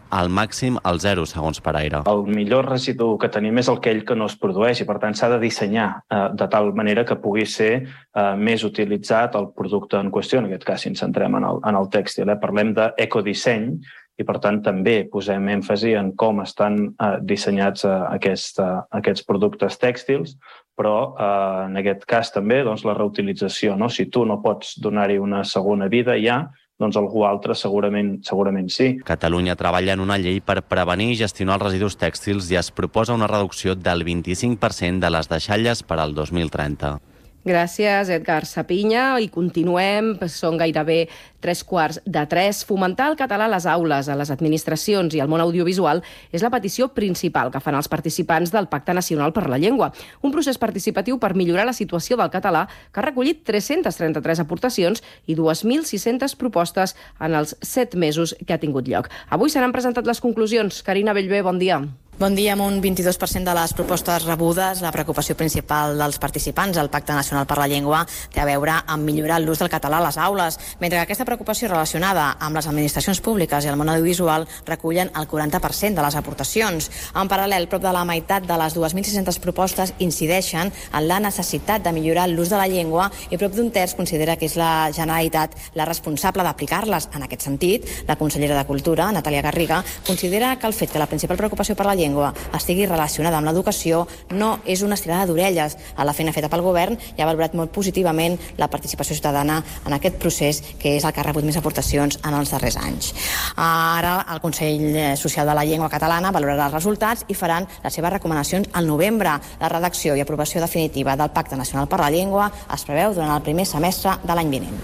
[SPEAKER 9] al màxim al zero, segons Paraire.
[SPEAKER 5] El millor residu que tenim és aquell que no es produeix i, per tant, s'ha de dissenyar eh, de tal manera que pugui ser eh, més utilitzat el producte en qüestió. En aquest cas, si ens centrem en el, en el tèxtil, eh? Parlem d'ecodisseny i, per tant, també posem èmfasi en com estan eh, dissenyats eh, aquest, eh, aquests productes tèxtils, però eh, en aquest cas també doncs, la reutilització. No? Si tu no pots donar-hi una segona vida ja, doncs algú altre segurament, segurament sí.
[SPEAKER 9] Catalunya treballa en una llei per prevenir i gestionar els residus tèxtils i es proposa una reducció del vint-i-cinc per cent de les deixalles per al dos mil trenta.
[SPEAKER 2] Gràcies, Edgar Sapinya. I continuem, són gairebé tres quarts de tres. Fomentar el català a les aules, a les administracions i al món audiovisual és la petició principal que fan els participants del Pacte Nacional per la Llengua. Un procés participatiu per millorar la situació del català que ha recollit tres-centes trenta-tres aportacions i dos mil sis-centes propostes en els set mesos que ha tingut lloc. Avui se n'han presentat les conclusions. Carina Bellver, bon dia.
[SPEAKER 8] Bon dia. Amb un vint-i-dos per cent de les propostes rebudes, la preocupació principal dels participants al Pacte Nacional per la Llengua té a veure amb millorar l'ús del català a les aules, mentre que aquesta preocupació relacionada amb les administracions públiques i el món audiovisual recullen el quaranta per cent de les aportacions. En paral·lel, prop de la meitat de les dos mil sis-centes propostes incideixen en la necessitat de millorar l'ús de la llengua i prop d'un terç considera que és la Generalitat la responsable d'aplicar-les. En aquest sentit, la consellera de Cultura, Natàlia Garriga, considera que el fet que la principal preocupació per la llengua estigui relacionada amb l'educació no és una estirada d'orelles a la feina feta pel govern i ha valorat molt positivament la participació ciutadana en aquest procés, que és el que ha rebut més aportacions en els darrers anys. Ara el Consell Social de la Llengua Catalana valorarà els resultats i faran les seves recomanacions al novembre. La redacció i aprovació definitiva del Pacte Nacional per la Llengua es preveu durant el primer semestre de l'any vinent.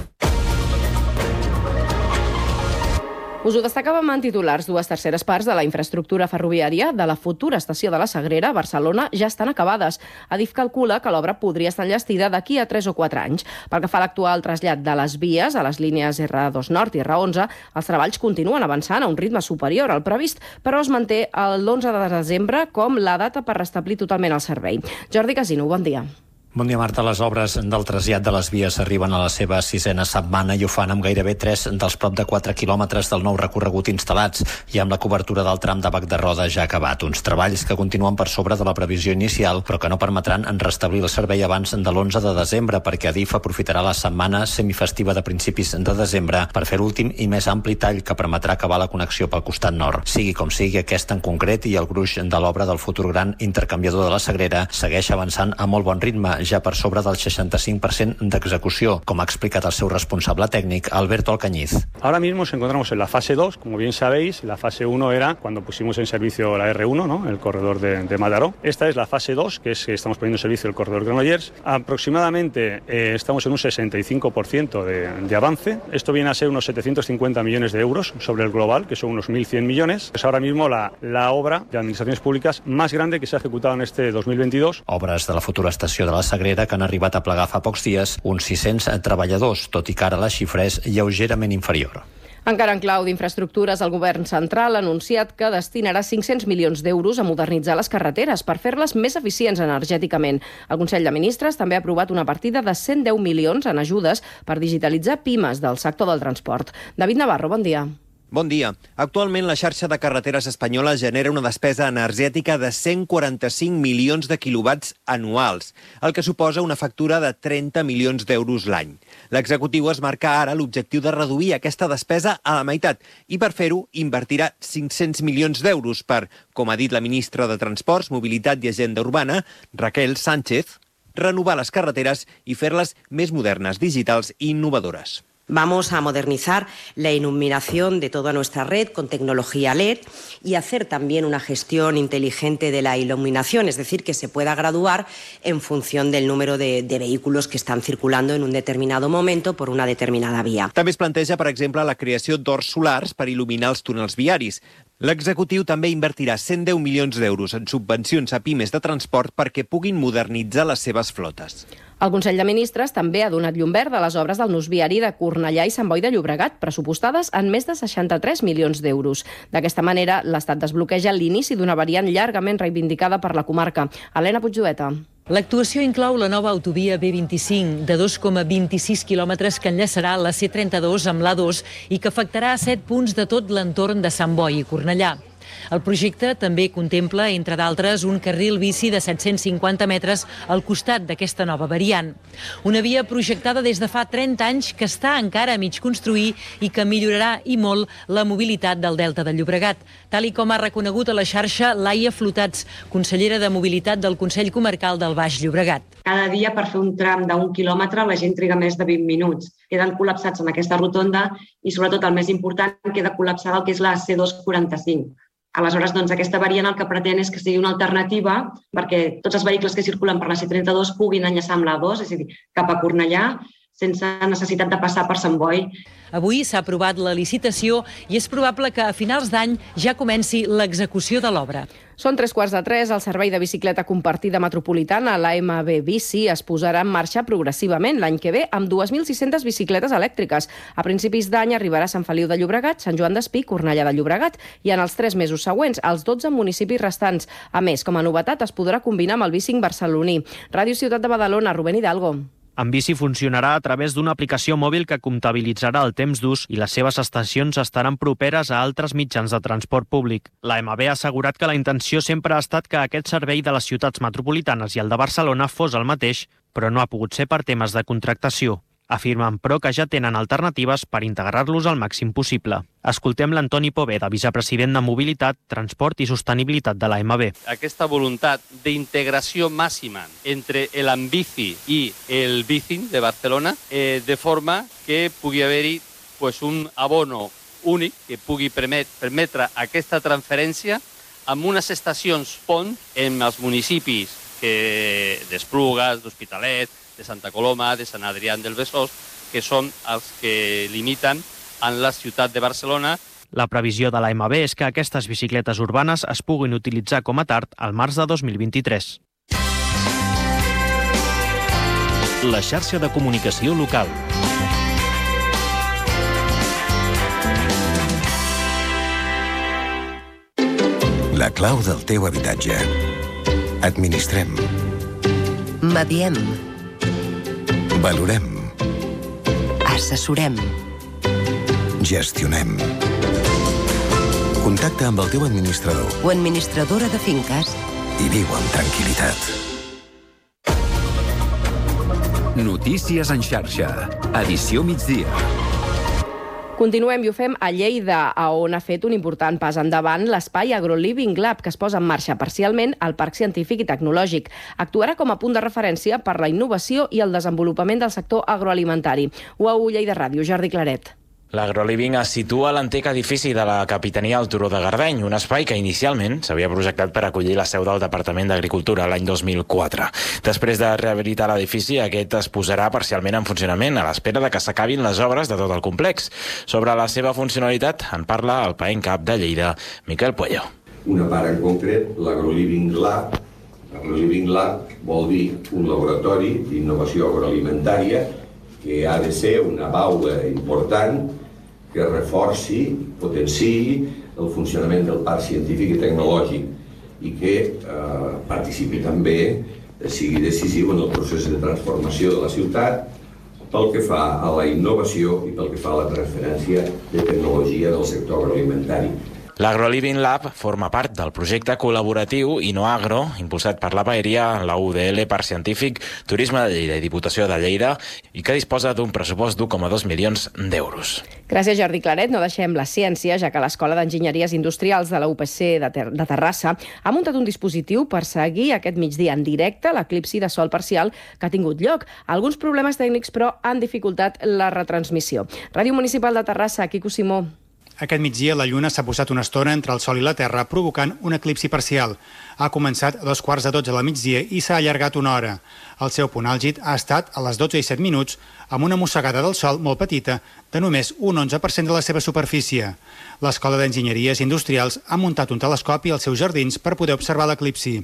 [SPEAKER 2] Us ho destacàvem en titulars. Dues terceres parts de la infraestructura ferroviària de la futura estació de la Sagrera a Barcelona ja estan acabades. Adif calcula que l'obra podria estar enllestida d'aquí a tres o quatre anys. Pel que fa a l'actual trasllat de les vies a les línies erre dos Nord i erre onze, els treballs continuen avançant a un ritme superior al previst, però es manté l'onze de desembre com la data per restablir totalment el servei. Jordi Casino, bon dia.
[SPEAKER 11] Bon dia, Marta. Les obres del trasllat de les vies arriben a la seva sisena setmana i ho fan amb gairebé tres dels prop de quatre quilòmetres del nou recorregut instal·lats i amb la cobertura del tram de Bac de Roda ja acabat. Uns treballs que continuen per sobre de la previsió inicial, però que no permetran en restablir el servei abans de l'onze de desembre, perquè Adif aprofitarà la setmana semifestiva de principis de desembre per fer l'últim i més ampli tall que permetrà acabar la connexió pel costat nord. Sigui com sigui, aquest en concret i el gruix de l'obra del futur gran intercanviador de la Sagrera segueix avançant a molt bon ritme, ya per sobre del seixanta-cinc per cent d'execució, com ha explicat el seu responsable técnico, Alberto Alcañiz.
[SPEAKER 22] Ahora mismo nos encontramos en la fase dos, como bien sabéis. La fase uno era cuando pusimos en servicio la erre uno, ¿no? El corredor de, de Mataró. Esta es la fase dos, que es que estamos poniendo en servicio el corredor Granollers. Aproximadamente eh, estamos en un sesenta y cinco por ciento de, de avance. Esto viene a ser unos setecientos cincuenta millones de euros sobre el global, que son unos mil cien millones. Es ahora mismo la, la obra de administraciones públicas más grande que se ha ejecutado en este dos mil veintidós.
[SPEAKER 11] Obres de la futura estació de la Sagrera que han arribat a plegar fa pocs dies uns sis-cents treballadors, tot i que ara la xifra és lleugerament inferior.
[SPEAKER 2] Encara en clau d'infraestructures, el govern central ha anunciat que destinarà cinc-cents milions d'euros a modernitzar les carreteres per fer-les més eficients energèticament. El Consell de Ministres també ha aprovat una partida de cent deu milions en ajudes per digitalitzar pimes del sector del transport. David Navarro, bon dia.
[SPEAKER 12] Bon dia. Actualment la xarxa de carreteres espanyola genera una despesa energètica de cent quaranta-cinc milions de quilowatts anuals, el que suposa una factura de trenta milions d'euros l'any. L'executiu es marca ara l'objectiu de reduir aquesta despesa a la meitat i per fer-ho invertirà cinc-cents milions d'euros per, com ha dit la ministra de Transports, Mobilitat i Agenda Urbana, Raquel Sánchez, renovar les carreteres i fer-les més modernes, digitals i innovadores.
[SPEAKER 14] Vamos a modernizar la iluminación de toda nuestra red con tecnología L E D y hacer también una gestión inteligente de la iluminación, es decir, que se pueda graduar en función del número de, de vehículos que están circulando en un determinado momento por una determinada vía.
[SPEAKER 12] També es planteja, per exemple, la creació d'horts solars per il·luminar els túnels viaris. L'executiu també invertirà cent deu milions d'euros en subvencions a pimes de transport perquè puguin modernitzar les seves flotes.
[SPEAKER 2] El Consell de Ministres també ha donat llum verd a les obres del nus viari de Cornellà i Sant Boi de Llobregat, pressupostades en més de seixanta-tres milions d'euros. D'aquesta manera, l'Estat desbloqueja l'inici d'una variant llargament reivindicada per la comarca. Helena Puigjueta.
[SPEAKER 15] L'actuació inclou la nova autovia B vint-i-cinc, de dos coma vint-i-sis quilòmetres, que enllaçarà la C trenta-dos amb l'A dos i que afectarà set punts de tot l'entorn de Sant Boi i Cornellà. El projecte també contempla, entre d'altres, un carril bici de set-cents cinquanta metres al costat d'aquesta nova variant. Una via projectada des de fa trenta anys que està encara a mig construir i que millorarà i molt la mobilitat del Delta del Llobregat, tal i com ha reconegut a la xarxa Laia Flotats, consellera de Mobilitat del Consell Comarcal del Baix Llobregat.
[SPEAKER 16] Cada dia per fer un tram d'un quilòmetre la gent triga més de vint minuts. Queden col·lapsats en aquesta rotonda i, sobretot, el més important, queda col·lapsada el que és la C dos quaranta-cinc. Aleshores, doncs, aquesta variant el que pretén és que sigui una alternativa perquè tots els vehicles que circulen per la C trenta-dos puguin enllaçar amb l'A dos, és a dir, cap a Cornellà, sense necessitat de passar per Sant Boi.
[SPEAKER 15] Avui s'ha aprovat la licitació i és probable que a finals d'any ja comenci l'execució de l'obra.
[SPEAKER 2] Són tres quarts de tres, el servei de bicicleta compartida metropolitana, l'A M B Bici, es posarà en marxa progressivament l'any que ve amb dues mil sis-centes bicicletes elèctriques. A principis d'any arribarà a Sant Feliu de Llobregat, Sant Joan d'Espí, Cornellà de Llobregat i en els tres mesos següents als dotze municipis restants. A més, com a novetat, es podrà combinar amb el bicing barceloní. Ràdio Ciutat de Badalona, Rubén Hidalgo.
[SPEAKER 17] En bici funcionarà a través d'una aplicació mòbil que comptabilitzarà el temps d'ús i les seves estacions estaran properes a altres mitjans de transport públic. La M B ha assegurat que la intenció sempre ha estat que aquest servei de les ciutats metropolitanes i el de Barcelona fos el mateix, però no ha pogut ser per temes de contractació. Afirmen, però, que ja tenen alternatives per integrar-los al màxim possible. Escoltem l'Antoni Poveda, vicepresident de Mobilitat, Transport i Sostenibilitat de la M B.
[SPEAKER 18] Aquesta voluntat d'integració màxima entre l'Ambici i el Bicing de Barcelona, eh, de forma que pugui haver-hi pues, un abono únic que pugui permet, permetre aquesta transferència amb unes estacions pont en els municipis que d'Esplugues, d'Hospitalet, de Santa Coloma, de Sant Adrià del Besòs, que són els que limiten en la ciutat de Barcelona.
[SPEAKER 17] La previsió de la M B és que aquestes bicicletes urbanes es puguin utilitzar com a tard al març de dos mil vint-i-tres.
[SPEAKER 13] La xarxa de comunicació local.
[SPEAKER 25] La clau del teu habitatge. Administrem.
[SPEAKER 26] Mediem.
[SPEAKER 25] Valorem.
[SPEAKER 26] Assessorem.
[SPEAKER 25] Gestionem. Contacta amb el teu administrador.
[SPEAKER 26] O administradora de finques.
[SPEAKER 25] I viu amb tranquil·litat.
[SPEAKER 1] Notícies en xarxa. Edició migdia.
[SPEAKER 2] Continuem i ho fem a Lleida, on ha fet un important pas endavant l'espai AgroLiving Lab, que es posa en marxa parcialment al Parc Científic i Tecnològic. Actuarà com a punt de referència per la innovació i el desenvolupament del sector agroalimentari. U A U Lleida Ràdio, Jordi Claret.
[SPEAKER 27] L'AgroLiving es situa a l'antic edifici de la Capitania al Turó de Gardeny, un espai que inicialment s'havia projectat per acollir la seu del Departament d'Agricultura l'any dos mil quatre. Després de rehabilitar l'edifici, aquest es posarà parcialment en funcionament a l'espera de que s'acabin les obres de tot el complex. Sobre la seva funcionalitat en parla el PAENCAP de Lleida, Miquel Puello.
[SPEAKER 28] Una part en concret, l'AgroLiving Lab. L'AgroLiving Lab vol dir un laboratori d'innovació agroalimentària que ha de ser una baula important que reforci, potenciï el funcionament del parc científic i tecnològic i que eh, participi també, sigui decisiu en el procés de transformació de la ciutat pel que fa a la innovació i pel que fa a la transferència de tecnologia del sector agroalimentari.
[SPEAKER 27] L'AgroLiving Lab forma part del projecte col·laboratiu InnoAgro, impulsat per la Paeria, la U D L, Parc Científic, Turisme de Lleida i Diputació de Lleida, i que disposa d'un pressupost d'u coma dos milions d'euros.
[SPEAKER 2] Gràcies, Jordi Claret. No deixem la ciència, ja que l'Escola d'Enginyeries Industrials de la U P C de, Ter de Terrassa ha muntat un dispositiu per seguir aquest migdia en directe l'eclipsi de sol parcial que ha tingut lloc. Alguns problemes tècnics, però, han dificultat la retransmissió. Ràdio Municipal de Terrassa, Quico Simó.
[SPEAKER 29] Aquest migdia la Lluna s'ha posat una estona entre el Sol i la Terra, provocant un eclipsi parcial. Ha començat a dos quarts de dotze de la migdia i s'ha allargat una hora. El seu punt àlgid ha estat a les dotze i set minuts, amb una mossegada del Sol molt petita, de només un onze per cent de la seva superfície. L'Escola d'Enginyeries Industrials ha muntat un telescopi als seus jardins per poder observar l'eclipsi.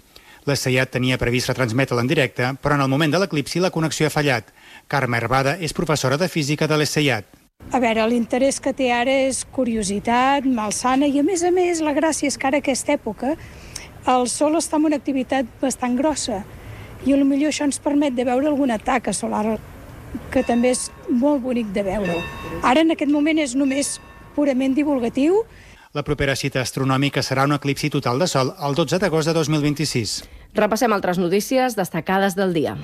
[SPEAKER 29] L'Esseiat tenia previst retransmetre'l en directe, però en el moment de l'eclipsi la connexió ha fallat. Carme Herbada és professora de física de l'Esseiat.
[SPEAKER 3] A veure, l'interès que té ara és curiositat, malsana, i a més a més la gràcia és que ara aquesta època el Sol està en una activitat bastant grossa i potser això ens permet de veure alguna taca solar que també és molt bonic de veure. Ara en aquest moment és només purament divulgatiu.
[SPEAKER 29] La propera cita astronòmica serà un eclipsi total de Sol el dotze d'agost de dos mil vint-i-sis.
[SPEAKER 2] Repassem altres notícies destacades del dia.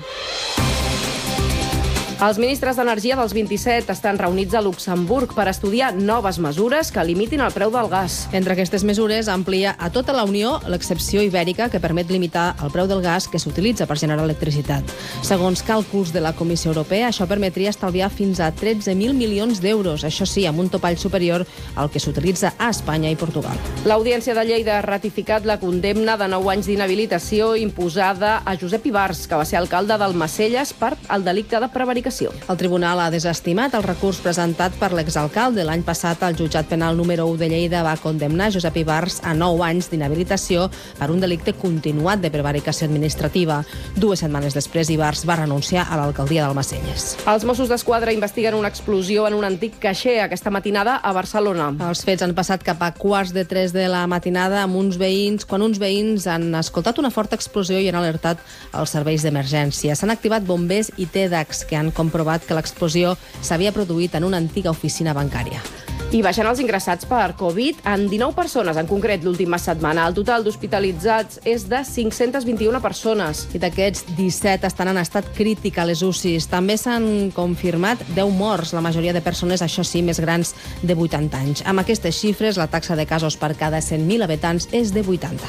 [SPEAKER 2] Els ministres d'Energia dels vint-i-set estan reunits a Luxemburg per estudiar noves mesures que limitin el preu del gas.
[SPEAKER 21] Entre aquestes mesures amplia a tota la Unió l'excepció ibèrica que permet limitar el preu del gas que s'utilitza per generar electricitat. Segons càlculs de la Comissió Europea, això permetria estalviar fins a tretze mil milions d'euros, això sí, amb un topall superior al que s'utilitza a Espanya i Portugal.
[SPEAKER 2] L'Audiència de Lleida ha ratificat la condemna de nou anys d'inhabilitació imposada a Josep Ibars, que va ser alcalde d'Almacelles per al delicte de prevaricació.
[SPEAKER 21] El tribunal ha desestimat el recurs presentat per l'exalcalde. L'any passat, el jutjat penal número u de Lleida va condemnar Josep Ibars a nou anys d'inhabilitació per un delicte continuat de prevaricació administrativa. Dues setmanes després, Ibars va renunciar a l'alcaldia d'Almacelles.
[SPEAKER 2] Els Mossos d'Esquadra investiguen una explosió en un antic caixer aquesta matinada a Barcelona.
[SPEAKER 21] Els fets han passat cap a quarts de tres de la matinada amb uns veïns, quan uns veïns han escoltat una forta explosió i han alertat els serveis d'emergència. S'han activat bombers i T E D A Cs que han comprovat que l'explosió s'havia produït en una antiga oficina bancària.
[SPEAKER 2] I baixen els ingressats per Covid en dinou persones, en concret l'última setmana. El total d'hospitalitzats és de cinc-centes vint-i-una persones.
[SPEAKER 21] I d'aquests, disset estan en estat crític a les U C Is. També s'han confirmat deu morts, la majoria de persones, això sí, més grans de vuitanta anys. Amb aquestes xifres, la taxa de casos per cada cent mil habitants és de vuitanta.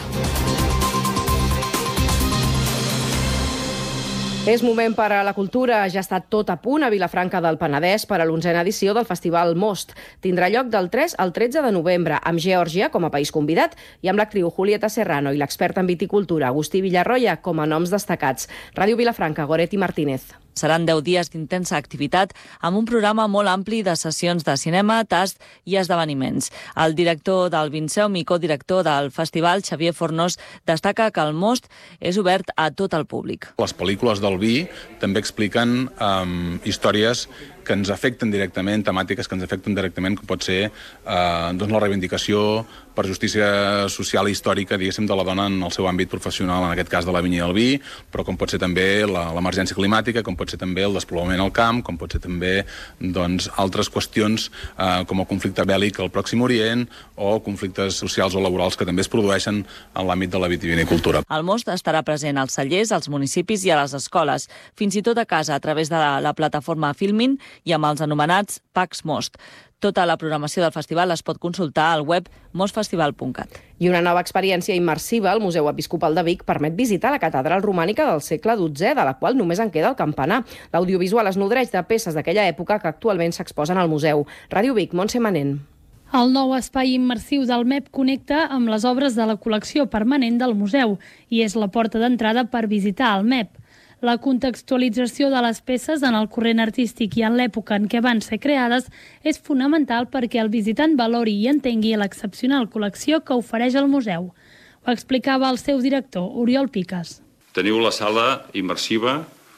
[SPEAKER 2] És moment per a la cultura. Ja està tot a punt a Vilafranca del Penedès per a l'onzena edició del Festival Most. Tindrà lloc del tres al tretze de novembre, amb Geòrgia com a país convidat i amb l'actriu Julieta Serrano i l'expert en viticultura Agustí Villarroya com a noms destacats. Ràdio Vilafranca, Goretti Martínez.
[SPEAKER 4] Seran deu dies d'intensa activitat amb un programa molt ampli de sessions de cinema, tast i esdeveniments. El director del Vinceum i codirector del festival, Xavier Fornós, destaca que el Most és obert a tot el públic.
[SPEAKER 6] Les pel·lícules del vi també expliquen um, històries que ens afecten directament, temàtiques que ens afecten directament, com pot ser eh, doncs la reivindicació per justícia social i històrica, diguéssim, de la dona en el seu àmbit professional, en aquest cas de la vinya i el vi, però com pot ser també l'emergència climàtica, com pot ser també el despoblament al camp, com pot ser també doncs, altres qüestions eh, com el conflicte bèl·lic al Pròxim Orient o conflictes socials o laborals que també es produeixen en l'àmbit de la vitivinicultura.
[SPEAKER 4] El Most estarà present als cellers, als municipis i a les escoles, fins i tot a casa a través de la, la plataforma Filmin i amb els anomenats Packs Most. Tota la programació del festival es pot consultar al web mostfestival punt cat.
[SPEAKER 2] I una nova experiència immersiva al Museu Episcopal de Vic permet visitar la catedral romànica del segle dotzè, de la qual només en queda el campanar. L'audiovisual es nodreix de peces d'aquella època que actualment s'exposen al museu. Ràdio Vic, Montse Manent.
[SPEAKER 7] El nou espai immersiu del M E P connecta amb les obres de la col·lecció permanent del museu i és la porta d'entrada per visitar el M E P. La contextualització de les peces en el corrent artístic i en l'època en què van ser creades és fonamental perquè el visitant valori i entengui l'excepcional col·lecció que ofereix el museu. Ho explicava el seu director, Oriol Piques.
[SPEAKER 10] Teniu la sala immersiva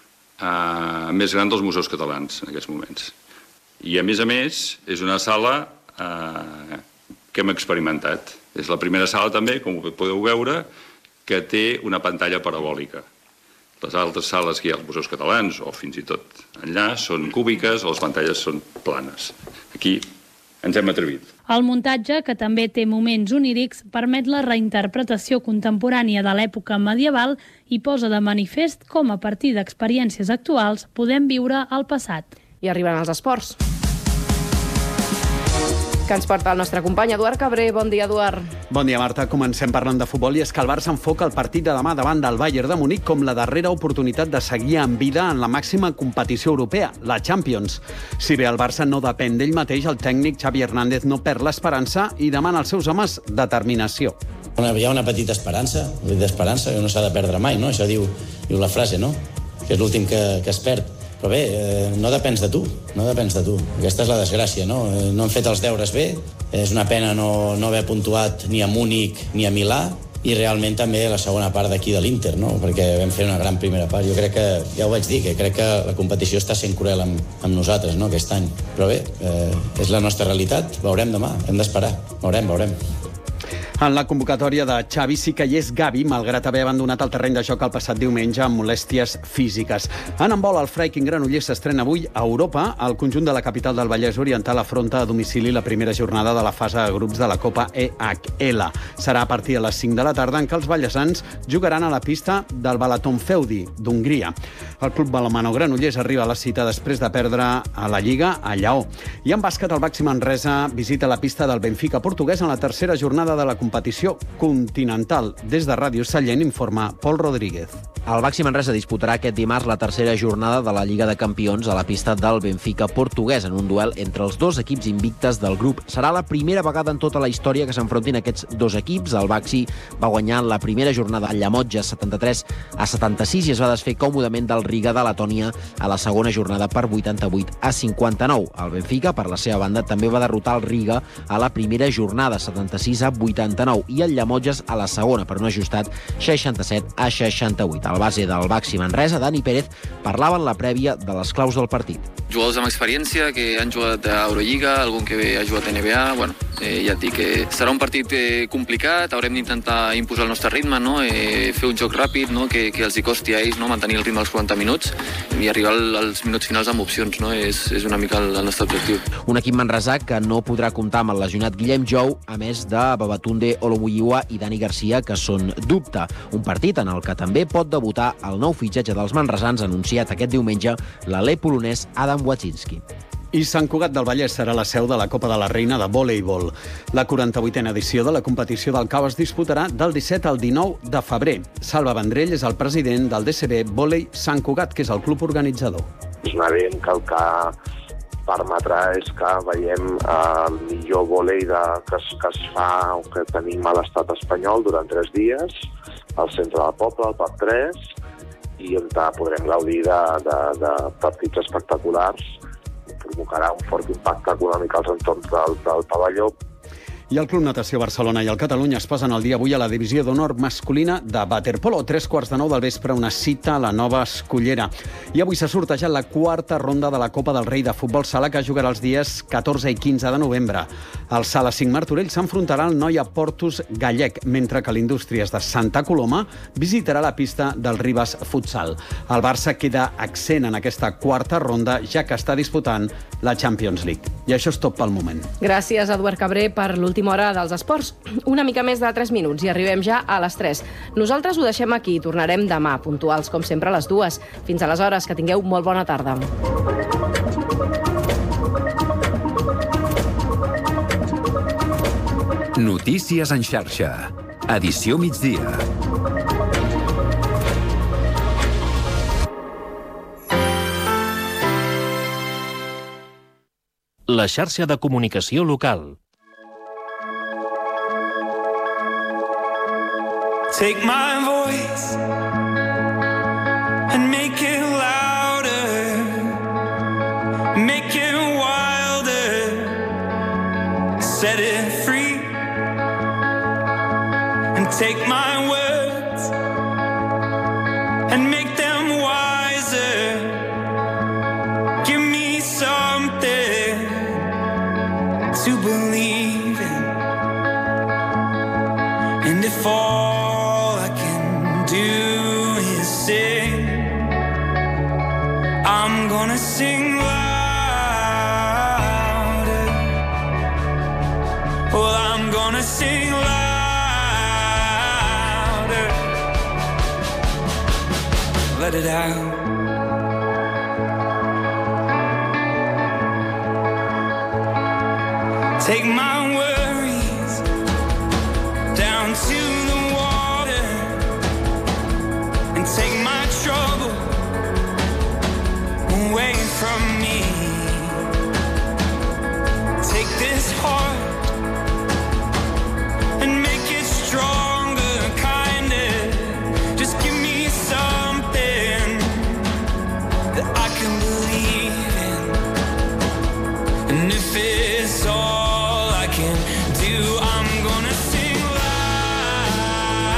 [SPEAKER 10] eh, més gran dels museus catalans en aquests moments. I, a més a més, és una sala eh, que hem experimentat. És la primera sala també, com podeu veure, que té una pantalla parabòlica. Les altres sales que hi ha als museus catalans, o fins i tot enllà, són cúbiques o les pantalles són planes. Aquí ens hem atrevit.
[SPEAKER 7] El muntatge, que també té moments onírics, permet la reinterpretació contemporània de l'època medieval i posa de manifest com a partir d'experiències actuals podem viure el passat.
[SPEAKER 2] I arriben els esports, que ens porta el nostre company Eduard Cabré. Bon dia, Eduard.
[SPEAKER 19] Bon dia, Marta. Comencem parlant de futbol i és que el Barça enfoca el partit de demà davant del Bayern de Munic com la darrera oportunitat de seguir en vida en la màxima competició europea, la Champions. Si bé el Barça no depèn d'ell mateix, el tècnic Xavi Hernández no perd l'esperança i demana als seus homes determinació.
[SPEAKER 20] Hi ha una petita esperança, una petita esperança que no s'ha de perdre mai, no? Això diu, diu la frase, no? Que és l'últim que, que es perd. Però bé, eh, no depens de tu, no depens de tu. Aquesta és la desgràcia, no? Eh, no han fet els deures bé, és una pena no, no haver puntuat ni a Múnich ni a Milà, i realment també la segona part d'aquí de l'Inter, no? Perquè vam fer una gran primera part. Jo crec que, ja ho vaig dir, que crec que la competició està sent cruel amb, amb nosaltres, no?, aquest any. Però bé, eh, és la nostra realitat, veurem demà, hem d'esperar, veurem, veurem.
[SPEAKER 19] En la convocatòria de Xavi sí que hi és Gavi, malgrat haver abandonat el terreny de joc el passat diumenge amb molèsties físiques. En handbol, el Freiking Granollers s'estrena avui a Europa. El conjunt de la capital del Vallès Oriental afronta a domicili la primera jornada de la fase de grups de la Copa E H L. Serà a partir de les cinc de la tarda en què els vallesans jugaran a la pista del Balaton Feudi d'Hongria. El club balomano Granollers arriba a la cita després de perdre a la Lliga a Lleó. I en bàsquet, el Baxi Manresa visita la pista del Benfica portuguès en la tercera jornada de la competició continental. Des de Ràdio Sallent informa Pol Rodríguez.
[SPEAKER 5] El Baxi Manresa disputarà aquest dimarts la tercera jornada de la Lliga de Campions a la pista del Benfica portuguès en un duel entre els dos equips invictes del grup. Serà la primera vegada en tota la història que s'enfrontin aquests dos equips. El Baxi va guanyar la primera jornada al Llemotja setanta-tres a setanta-sis i es va desfer còmodament del Riga de Letònia a la segona jornada per vuitanta-vuit a cinquanta-nou. El Benfica, per la seva banda, també va derrotar el Riga a la primera jornada setanta-sis a vuitanta-nou i el Llemotges a la segona per un ajustat seixanta-set a seixanta-vuit. El base del Baxi Manresa, Dani Pérez, parlava en la prèvia de les claus del partit.
[SPEAKER 8] Jugadors amb experiència que han jugat a Eurolliga, algun que ha jugat a N B A, bueno, eh, ja et dic que serà un partit eh, complicat, haurem d'intentar imposar el nostre ritme, no? eh, fer un joc ràpid, no? que, que els hi costi a ells, no? mantenir el ritme als quaranta minuts i arribar als minuts finals amb opcions, no? és, és una mica el, el nostre objectiu.
[SPEAKER 5] Un equip manresà que no podrà comptar amb el lesionat Guillem Jou, a més de Babatunde Olomuyiwa i Dani Garcia, que són dubte. Un partit en el que també pot debutar el nou fitxatge dels manresans anunciat aquest diumenge, l'alè polonès Adam Wachinski.
[SPEAKER 19] I Sant Cugat del Vallès serà la seu de la Copa de la Reina de voleibol. La quaranta-vuitena edició de la competició del C A U es disputarà del disset al dinou de febrer. Salva Vendrell és el president del D C B Volei Sant Cugat, que és el club organitzador.
[SPEAKER 9] És un event que el que permetrà és que veiem el millor vòlei de, que, es, que es fa o que tenim a l'estat espanyol durant tres dies, al centre del poble, al P A C tres, i on podrem gaudir de, de, de partits espectaculars. Provocarà un fort impacte econòmic als entorns del, del pavelló.
[SPEAKER 19] I el Club Natació Barcelona i el Catalunya es posen al dia avui a la divisió d'honor masculina de waterpolo. Tres quarts de nou del vespre, una cita a la Nova Escullera. I avui s'ha sortejat la quarta ronda de la Copa del Rei de Futbol Sala, que jugarà els dies catorze i quinze de novembre. El Sala cinc Martorell s'enfrontarà al Noia Portus Gallec, mentre que l'Indústries de Santa Coloma visitarà la pista del Ribes Futsal. El Barça queda accent en aquesta quarta ronda, ja que està disputant la Champions League. I això és tot pel moment.
[SPEAKER 2] Gràcies, Eduard Cabré, per l'última hora dels esports. Una mica més de tres minuts i arribem ja a les tres. Nosaltres ho deixem aquí. Tornarem demà, puntuals, com sempre, a les dues. Fins aleshores, que tingueu molt bona tarda.
[SPEAKER 1] Notícies en xarxa. Edició migdia.
[SPEAKER 13] La xarxa de comunicació local.
[SPEAKER 11] Take my voice and make it louder, make it wilder, set it free, and take my words and make them wiser. Give me something to believe in, and if all I'm gonna sing louder. Well, I'm gonna sing louder. Let it out. Take my worries down to the water and take my trouble away from me. Take this heart and make it stronger, kinder. Just give me something that I can believe in. And if it's all I can do, I'm gonna sing loud.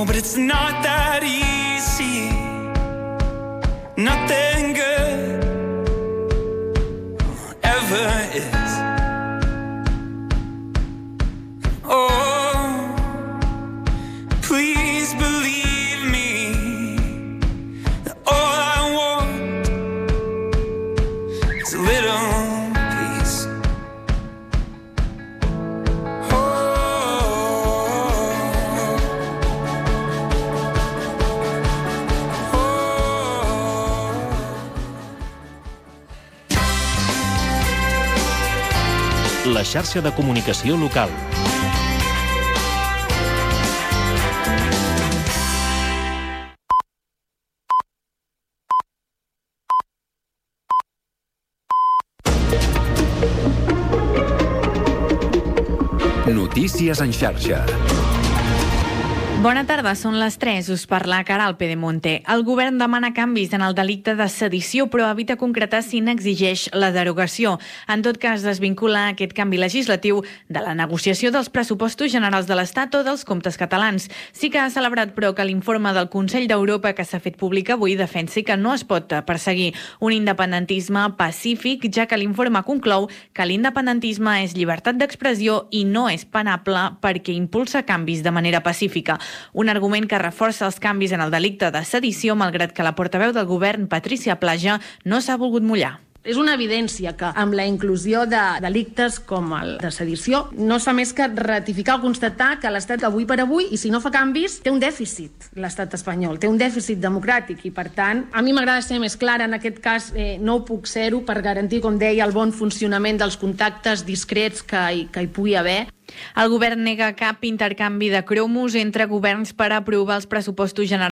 [SPEAKER 11] Oh, but it's not that easy. Nothing good ever is. Oh, please believe me that all I want is a little peace.
[SPEAKER 13] La xarxa de comunicació local.
[SPEAKER 1] Notícies en xarxa.
[SPEAKER 12] Bona tarda, són les tres. Us parla Caral Pedemonte. El govern demana canvis en el delicte de sedició, però evita concretar si n'exigeix la derogació. En tot cas, desvincula aquest canvi legislatiu de la negociació dels pressupostos generals de l'Estat o dels comptes catalans. Sí que ha celebrat, però, que l'informe del Consell d'Europa que s'ha fet públic avui defensi que no es pot perseguir un independentisme pacífic, ja que l'informe conclou que l'independentisme és llibertat d'expressió i no és penable perquè impulsa canvis de manera pacífica. Un argument que reforça els canvis en el delicte de sedició, malgrat que la portaveu del govern, Patricia Plaja, no s'ha volgut mullar.
[SPEAKER 14] És una evidència que amb la inclusió de delictes com el de sedició no es fa més que ratificar o constatar que l'Estat avui per avui, i si no fa canvis, té un dèficit, l'Estat espanyol, té un dèficit democràtic i per tant a mi m'agrada ser més clara en aquest cas, eh, no ho puc ser-ho per garantir, com deia, el bon funcionament dels contactes discrets que hi, que hi pugui haver.
[SPEAKER 12] El govern nega cap intercanvi de cromos entre governs per aprovar els pressupostos generals